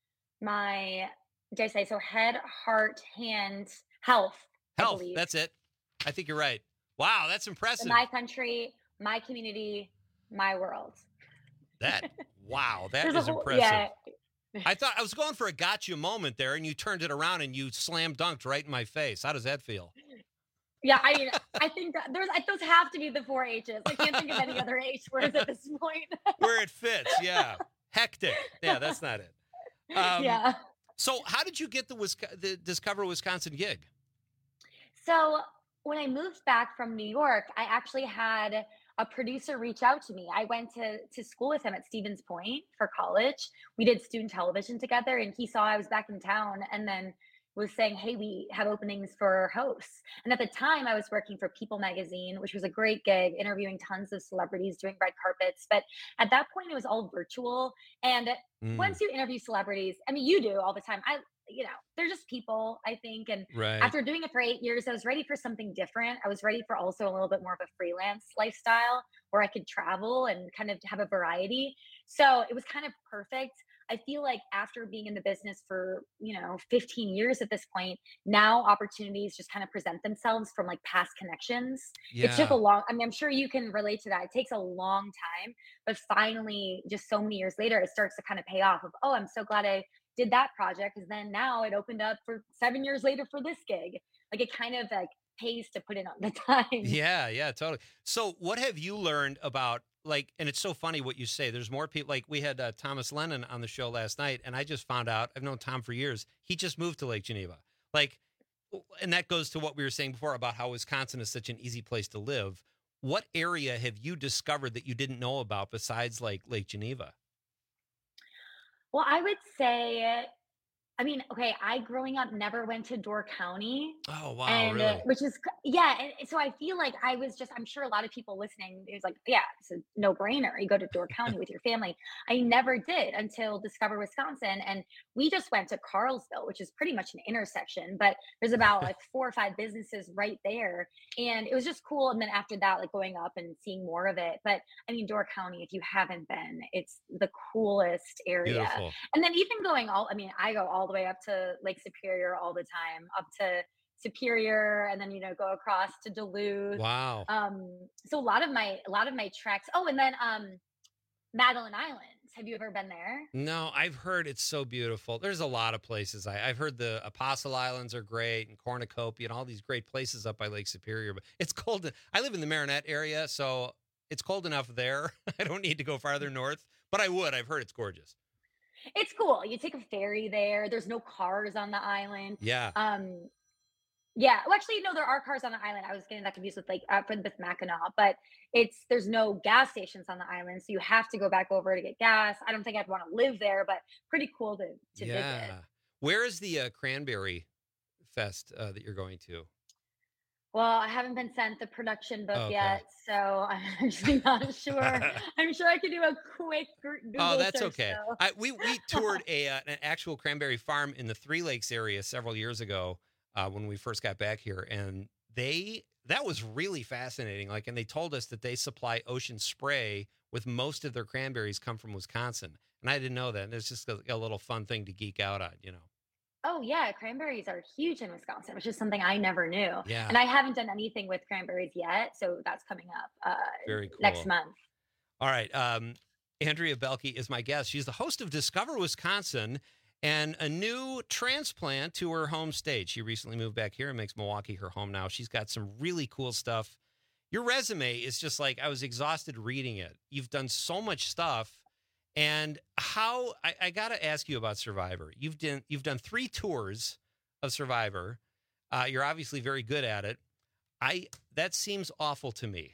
did I say so? Head, heart, hand, health. I believe. That's it. I think you're right. Wow, that's impressive. My country, my community, my world. Wow, that There's is a whole- impressive. yeah. I thought I was going for a gotcha moment there, and you turned it around and you slam dunked right in my face. How does that feel? Yeah, I mean, I think that those have to be the 4-H's. I can't think of any other H words at this point. Where it fits, yeah. Hectic. Yeah, that's not it. Yeah. So how did you get the Discover Wisconsin gig? So when I moved back from New York, I actually had a producer reach out to me. I went to school with him at Stevens Point for college. We did student television together, and he saw I was back in town and then was saying, hey, we have openings for hosts. And at the time I was working for People Magazine, which was a great gig, interviewing tons of celebrities, doing red carpets. But at that point it was all virtual. And once you interview celebrities, I mean, you do all the time. They're just people, I think. And Right. after doing it for 8 years, I was ready for something different. I was ready for also a little bit more of a freelance lifestyle where I could travel and kind of have a variety. So it was kind of perfect. I feel like after being in the business for, 15 years at this point, now opportunities just kind of present themselves from like past connections. It took I'm sure you can relate to that. It takes a long time, but finally, just so many years later, it starts to kind of pay off of, oh, I'm so glad I did that project. Because then now it opened up for 7 years later for this gig. Like it kind of like pays to put in the time. Yeah, totally. So what have you learned about, like, and it's so funny what you say, there's more people, like we had Thomas Lennon on the show last night, and I just found out, I've known Tom for years, he just moved to Lake Geneva. Like, and that goes to what we were saying before about how Wisconsin is such an easy place to live. What area have you discovered that you didn't know about besides like Lake Geneva? Well, I would say, I growing up never went to Door County. Oh, wow, And really? which is, and so I feel like I'm sure a lot of people listening, it was like, yeah, it's a no brainer. You go to Door County with your family. I never did until Discover Wisconsin. And we just went to Carlsville, which is pretty much an intersection, but there's about like 4 or 5 businesses right there. And it was just cool. And then after that, like going up and seeing more of it. But I mean, Door County, if you haven't been, it's the coolest area. Beautiful. And then even I go all the way up to Lake Superior all the time, up to Superior, and then go across to Duluth. Wow. So a lot of my treks. Oh, and then Madeline Island. Have you ever been there? No, I've heard it's so beautiful. There's a lot of places. I've heard the Apostle Islands are great, and Cornucopia, and all these great places up by Lake Superior. But it's cold. I live in the Marinette area, so it's cold enough there. I don't need to go farther north, but I would. I've heard it's gorgeous. It's cool. You take a ferry there. There's no cars on the island. Yeah. Yeah. Well, actually, no, there are cars on the island. I was getting that confused with with Mackinac, but there's no gas stations on the island, so you have to go back over to get gas. I don't think I'd want to live there, but pretty cool to visit. Where is the Cranberry Fest that you're going to? Well, I haven't been sent the production book Okay. yet, so I'm actually not sure. I'm sure I could do a quick Google Oh, that's search, okay. though. We toured an actual cranberry farm in the Three Lakes area several years ago when we first got back here, and that was really fascinating. Like, and they told us that they supply Ocean Spray with most of their cranberries come from Wisconsin, and I didn't know that. And it's just a little fun thing to geek out on, you know. Oh yeah, cranberries are huge in Wisconsin, which is something I never knew. Yeah. And I haven't done anything with cranberries yet, so that's coming up Very cool. next month. All right. Andrea Belke is my guest. She's the host of Discover Wisconsin and a new transplant to her home state. She recently moved back here and makes Milwaukee her home now. She's got some really cool stuff. Your resume is just like, I was exhausted reading it. You've done so much stuff. And how, I got to ask you about Survivor. You've done 3 tours of Survivor. You're obviously very good at it. That seems awful to me.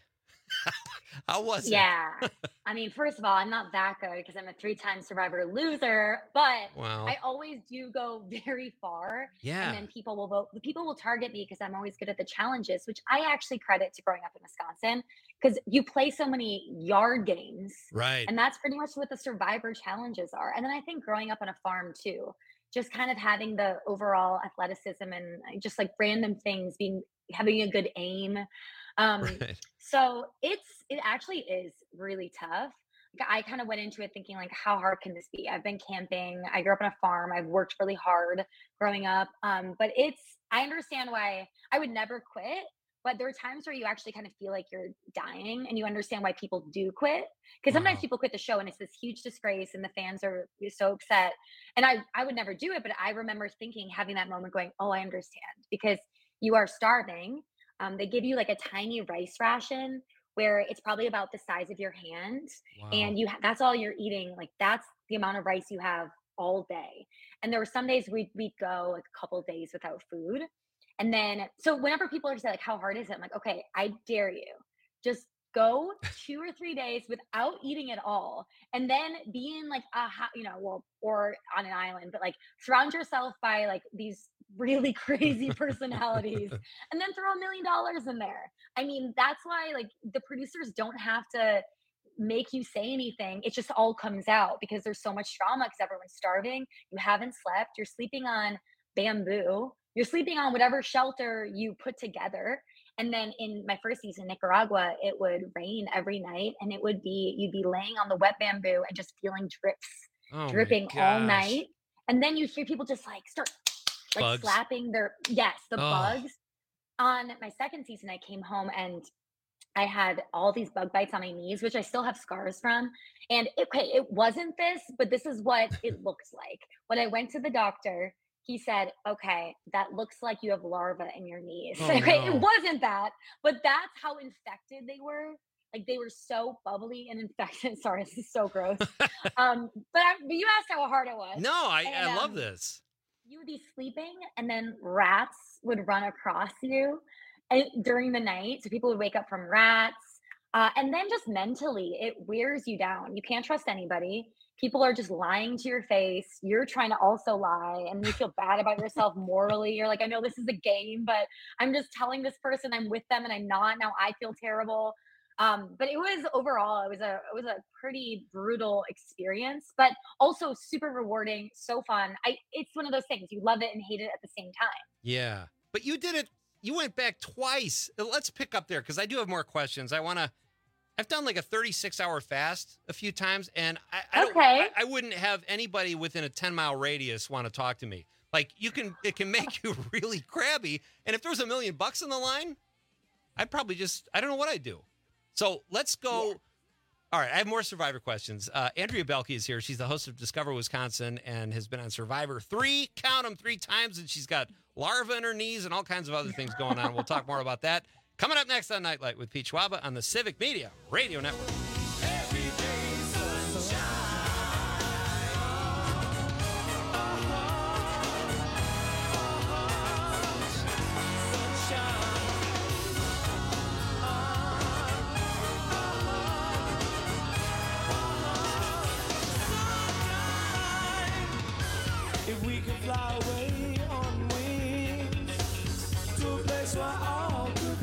How was it? Yeah. I mean, first of all, I'm not that good because I'm a 3-time Survivor loser, but Wow. I always do go very far. Yeah. And then people will vote. The people will target me because I'm always good at the challenges, which I actually credit to growing up in Wisconsin because you play so many yard games. Right. And that's pretty much what the Survivor challenges are. And then I think growing up on a farm too, just kind of having the overall athleticism and just like random things, having a good aim. Right. So it actually is really tough. Like, I kind of went into it thinking like, how hard can this be? I've been camping. I grew up on a farm. I've worked really hard growing up. But I understand why I would never quit. But there are times where you actually kind of feel like you're dying and you understand why people do quit. Because sometimes people quit the show and it's this huge disgrace and the fans are so upset. And I would never do it. But I remember having that moment going, oh, I understand. Because you are starving. They give you like a tiny rice ration where it's probably about the size of your hand. Wow. And that's all you're eating. Like that's the amount of rice you have all day. And there were some days we'd go like a couple of days without food. And then, so whenever people are saying like, how hard is it? I'm like, okay, I dare you. Just go 2 or 3 days without eating at all. And then be in like or on an island, but like surround yourself by like these really crazy personalities and then throw $1 million in there. I mean, that's why like the producers don't have to make you say anything. It just all comes out because there's so much drama because everyone's starving. You haven't slept. You're sleeping on bamboo. You're sleeping on whatever shelter you put together. And then in my first season in Nicaragua, it would rain every night and you'd be laying on the wet bamboo and just feeling dripping all night. And then you hear people just like start like bugs. slapping the bugs. On my second season, I came home and I had all these bug bites on my knees, which I still have scars from. And it wasn't this, but this is what it looks like. When I went to the doctor, he said, okay, that looks like you have larvae in your knees. Oh, Okay, no. it wasn't that, but that's how infected they were. Like they were so bubbly and infected. Sorry, this is so gross. But you asked how hard it was. No, I love this. You would be sleeping and then rats would run across you during the night. So people would wake up from rats. And then just mentally, it wears you down. You can't trust anybody. People are just lying to your face. You're trying to also lie and you feel bad about yourself morally. You're like, I know this is a game, but I'm just telling this person I'm with them and I'm not. Now I feel terrible. But it was overall, it was a pretty brutal experience, but also super rewarding, so fun. It's one of those things you love it and hate it at the same time. Yeah. But you did it. You went back twice. Let's pick up there because I do have more questions. I've done like a 36-hour fast a few times, and I wouldn't have anybody within a 10-mile radius want to talk to me. Like it can make you really crabby. And if there was $1 million on the line, I'd probably I don't know what I'd do. So let's go. Yeah. All right, I have more Survivor questions. Andrea Belke is here. She's the host of Discover Wisconsin and has been on Survivor 3 times, and she's got larvae in her knees and all kinds of other things going on. We'll talk more about that. Coming up next on Nightlight with Pete Schwaba on the Civic Media Radio Network. If we could fly away on wings to a place where all could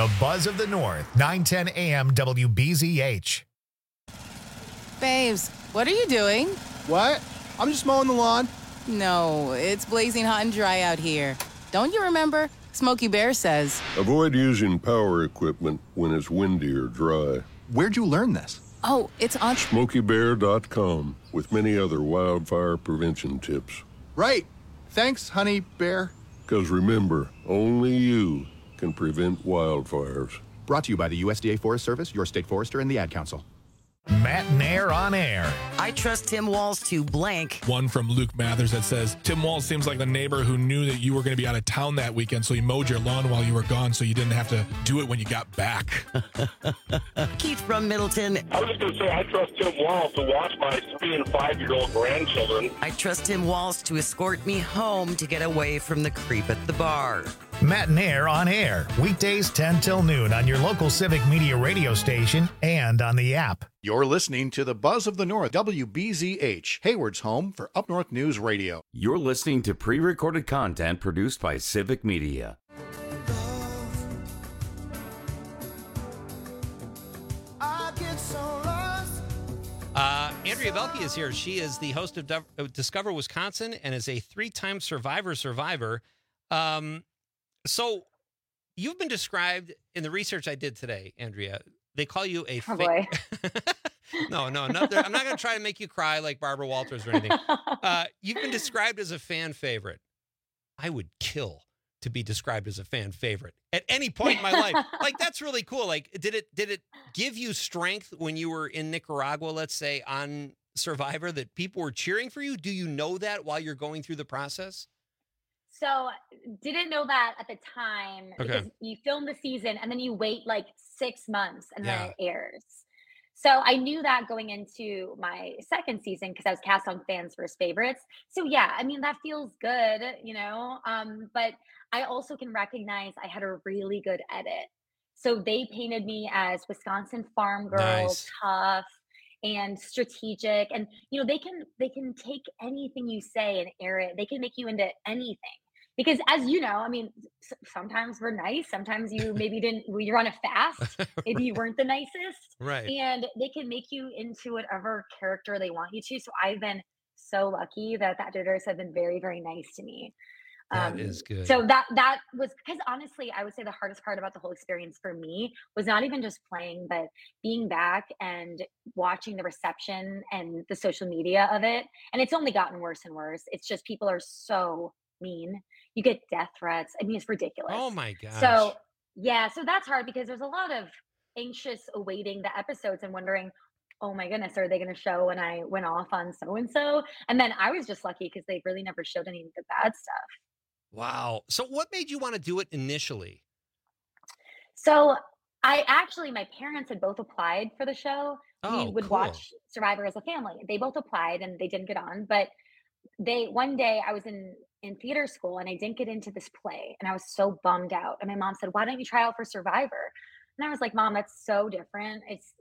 The Buzz of the North, 910 AM WBZH. Babes, what are you doing? What? I'm just mowing the lawn. No, it's blazing hot and dry out here. Don't you remember? Smokey Bear says. Avoid using power equipment when it's windy or dry. Where'd you learn this? Oh, it's on SmokeyBear.com with many other wildfire prevention tips. Right. Thanks, honey bear. Because remember, only you can prevent wildfires. Brought to you by the USDA Forest Service, your state forester, and the Ad Council. Matt Nair on air. I trust Tim Walz to blank. One from Luke Mathers that says, Tim Walz seems like the neighbor who knew that you were going to be out of town that weekend, so he mowed your lawn while you were gone so you didn't have to do it when you got back. Keith from Middleton. I was just going to say, I trust Tim Walz to watch my 3- and 5-year-old grandchildren. I trust Tim Walz to escort me home to get away from the creep at the bar. Matt Nair on air, weekdays 10 till noon on your local Civic Media radio station and on the app. You're listening to the Buzz of the North, WBZH, Hayward's home for Up North News Radio. You're listening to pre-recorded content produced by Civic Media. Andrea Belke is here. She is the host of Discover Wisconsin and is a 3-time survivor. So you've been described in the research I did today, Andrea. They call you a boy. No, I'm not going to try to make you cry like Barbara Walters or anything. You've been described as a fan favorite. I would kill to be described as a fan favorite at any point in my life. Like, that's really cool. Like, did it give you strength when you were in Nicaragua, let's say, on Survivor, that people were cheering for you? Do you know that while you're going through the process? So didn't know that at the time because you film the season and then you wait like 6 months and then it airs. So I knew that going into my second season because I was cast on Fans vs. Favorites. So yeah, I mean, that feels good, you know, but I also can recognize I had a really good edit. So they painted me as Wisconsin farm girl, tough and strategic. And, you know, they can take anything you say and air it. They can make you into anything. Because as you know, I mean, sometimes we're nice. Sometimes you maybe you're on a fast. Maybe you weren't the nicest. Right. And they can make you into whatever character they want you to. So I've been so lucky that the editors have been very, very nice to me. That is good. So that was, because honestly, I would say the hardest part about the whole experience for me was not even just playing, but being back and watching the reception and the social media of it. And it's only gotten worse and worse. It's just people are so mean. You get death threats. I mean, it's ridiculous. Oh my gosh. So yeah, so that's hard because there's a lot of anxious awaiting the episodes and wondering, oh my goodness, are they going to show when I went off on so-and-so? And then I was just lucky because they really never showed any of the bad stuff. Wow. So what made you want to do it initially? So my parents had both applied for the show. Oh, we would cool. watch Survivor as a family. They both applied and they didn't get on, but one day I was in theater school and I didn't get into this play and I was so bummed out. And my mom said, why don't you try out for Survivor? And I was like, Mom, that's so different.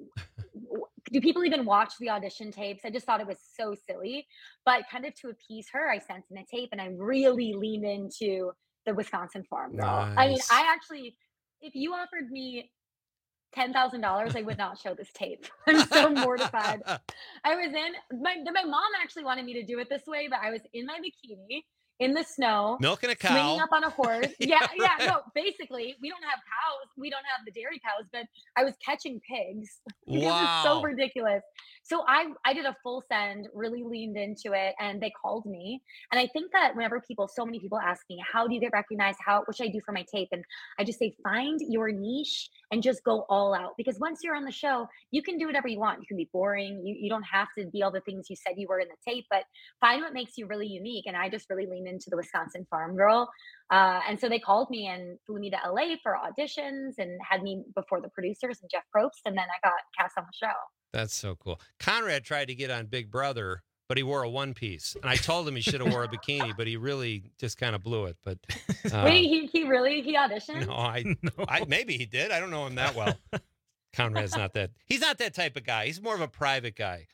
Do people even watch the audition tapes? I just thought it was so silly, but kind of to appease her, I sent in a tape and I really leaned into the Wisconsin farm girl. Nice. I mean, if you offered me $10,000, I would not show this tape. I'm so mortified. I was my mom actually wanted me to do it this way, but I was in my bikini in the snow, milking a cow, swinging up on a horse. Yeah, Right. no, basically, we don't have cows. We don't have the dairy cows, but I was catching pigs. It was so ridiculous. So I did a full send, really leaned into it, and they called me. And I think that whenever so many people ask me, how do you get recognized? What should I do for my tape? And I just say, find your niche and just go all out. Because once you're on the show, you can do whatever you want. You can be boring. You don't have to be all the things you said you were in the tape, but find what makes you really unique. And I just really leaned into the Wisconsin farm girl. And so they called me and flew me to LA for auditions and had me before the producers and Jeff Probst. And then I got cast on the show. That's so cool. Conrad tried to get on Big Brother, but he wore a one piece. And I told him he should have wore a bikini, but he really just kind of blew it. But wait, he auditioned? No, maybe he did. I don't know him that well. Conrad's he's not that type of guy. He's more of a private guy.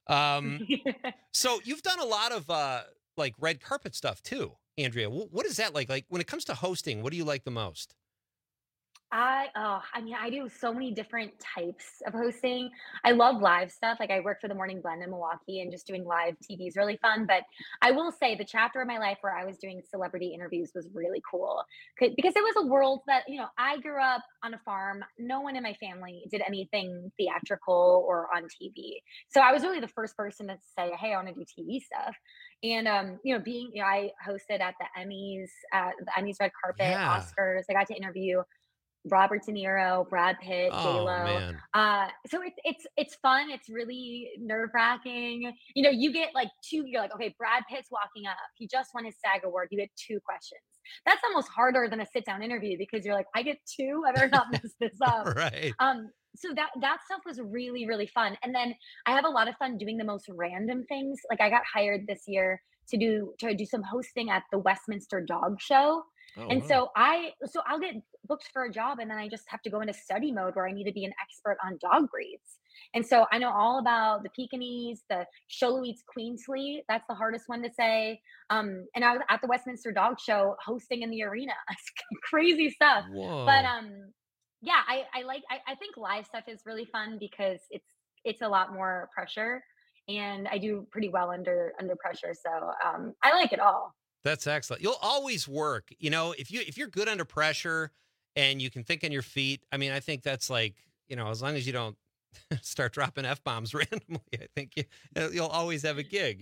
So you've done a lot of like red carpet stuff too, Andrea. What is that like? Like when it comes to hosting, what do you like the most? I do so many different types of hosting. I love live stuff. Like I work for the Morning Blend in Milwaukee, and just doing live TV is really fun. But I will say the chapter of my life where I was doing celebrity interviews was really cool because it was a world that, I grew up on a farm. No one in my family did anything theatrical or on TV. So I was really the first person to say, hey, I want to do TV stuff. And, I hosted at the Emmys, red carpet, Oscars. I got to interview Robert De Niro, Brad Pitt, J-Lo. So it's fun. It's really nerve wracking. You get you're like, okay, Brad Pitt's walking up. He just won his SAG award. You get 2 questions. That's almost harder than a sit down interview because you're like, I get 2. I better not mess this up. Right. So that stuff was really, really fun. And then I have a lot of fun doing the most random things. Like I got hired this year to do some hosting at the Westminster Dog Show. And so I'll get booked for a job, and then I just have to go into study mode where I need to be an expert on dog breeds. And so I know all about the Pekingese, the Xoloitzes Queensly. That's the hardest one to say. And I was at the Westminster Dog Show hosting in the arena. Crazy stuff. Whoa. But I think live stuff is really fun because it's a lot more pressure, and I do pretty well under pressure. So I like it all. That's excellent. You'll always work. If you're good under pressure and you can think on your feet, I think that's as long as you don't start dropping F-bombs randomly, I think you'll always have a gig,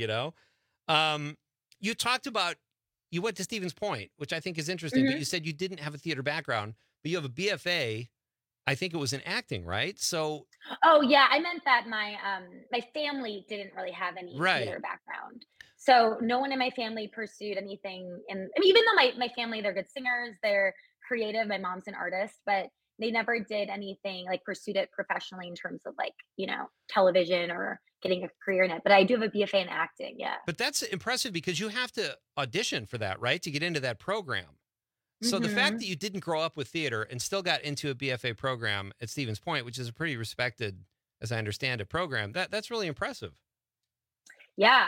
You talked about, you went to Stevens Point, which I think is interesting, but you said you didn't have a theater background, but you have a BFA. I think it was in acting, right? So. Oh yeah, I meant that my family didn't really have any theater background, so no one in my family pursued anything. Even though my family, they're good singers, they're creative. My mom's an artist, but they never did anything pursued it professionally in terms of television or getting a career in it. But I do have a BFA in acting. Yeah. But that's impressive because you have to audition for that, right, to get into that program. So the fact that you didn't grow up with theater and still got into a BFA program at Stevens Point, which is a pretty respected, as I understand it, program, that's really impressive. Yeah.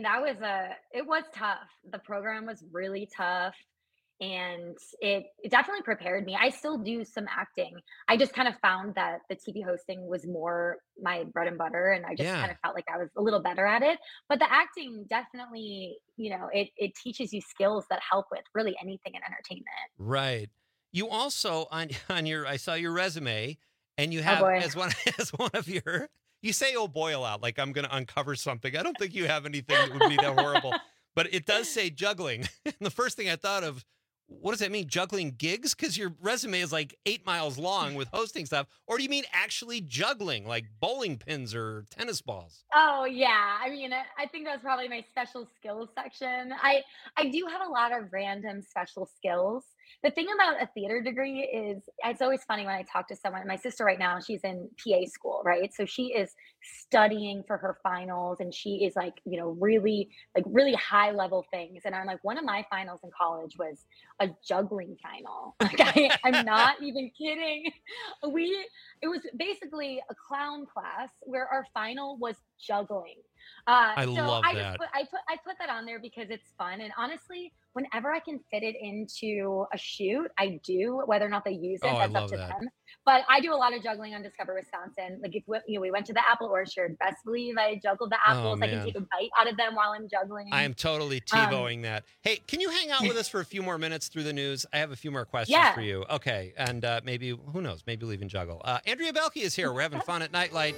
It was tough. The program was really tough, and it definitely prepared me. I still do some acting. I just kind of found that the TV hosting was more my bread and butter, and I just kind of felt like I was a little better at it. But the acting definitely, it teaches you skills that help with really anything in entertainment. Right. You also on your, I saw your resume, and you have as one of your, you say "oh boy" a lot, like I'm going to uncover something. I don't think you have anything that would be that horrible, but it does say juggling. And the first thing I thought of, what does that mean? Juggling gigs? Because your resume is 8 miles long with hosting stuff. Or do you mean actually juggling, like bowling pins or tennis balls? Oh, yeah. I think that's probably my special skills section. I do have a lot of random special skills. The thing about a theater degree is, it's always funny when I talk to someone. My sister right now, she's in PA school, right? So she is studying for her finals, and she is really high level things. And I'm like, one of my finals in college was a juggling final. I'm not even kidding. It was basically a clown class where our final was juggling. I love that. I put that on there because it's fun, and honestly, whenever I can fit it into a shoot, I do. Whether or not they use it, that's up to them. But I do a lot of juggling on Discover Wisconsin. If we went to the apple orchard, best believe I juggled the apples. I can take a bite out of them while I'm juggling. I am totally TiVoing that. Hey, can you hang out with us for a few more minutes through the news? I have a few more questions for you. Okay, and maybe, who knows, maybe we'll even juggle. Andrea Belke is here. We're having fun at Nightlight.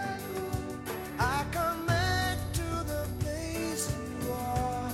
I come back to the place you are.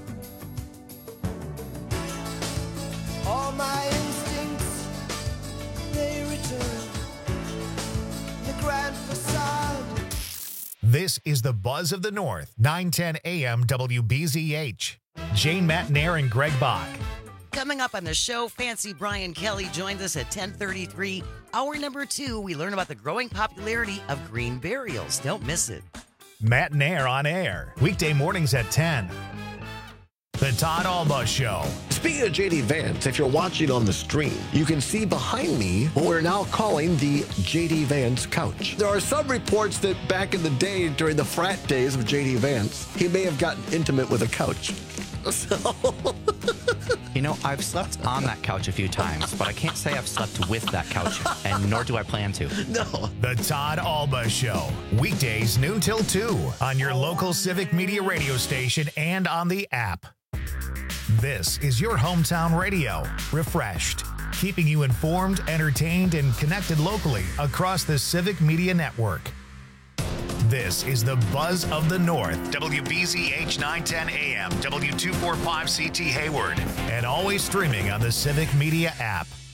All my instincts, they return. The grand facade. This is the Buzz of the North, 910 AM WBZH. Jane Matnair and Greg Bach. Coming up on the show, Fancy Brian Kelly joined us at 10:33. Hour number 2, we learn about the growing popularity of green burials. Don't miss it. Matnair on air, weekday mornings at 10. The Todd Alba Show. Speaking of J.D. Vance, if you're watching on the stream, you can see behind me what we're now calling the J.D. Vance couch. There are some reports that back in the day, during the frat days of J.D. Vance, he may have gotten intimate with a couch. So You know, I've slept on that couch a few times, but I can't say I've slept with that couch, and nor do I plan to. No. The Todd Alba Show, weekdays noon till 2 on your local Civic Media radio station and on the app. This is your hometown radio, refreshed, keeping you informed, entertained, and connected locally across the Civic Media Network. This is the Buzz of the North, WBZH 910 AM, W245CT Hayward, and always streaming on the Civic Media app.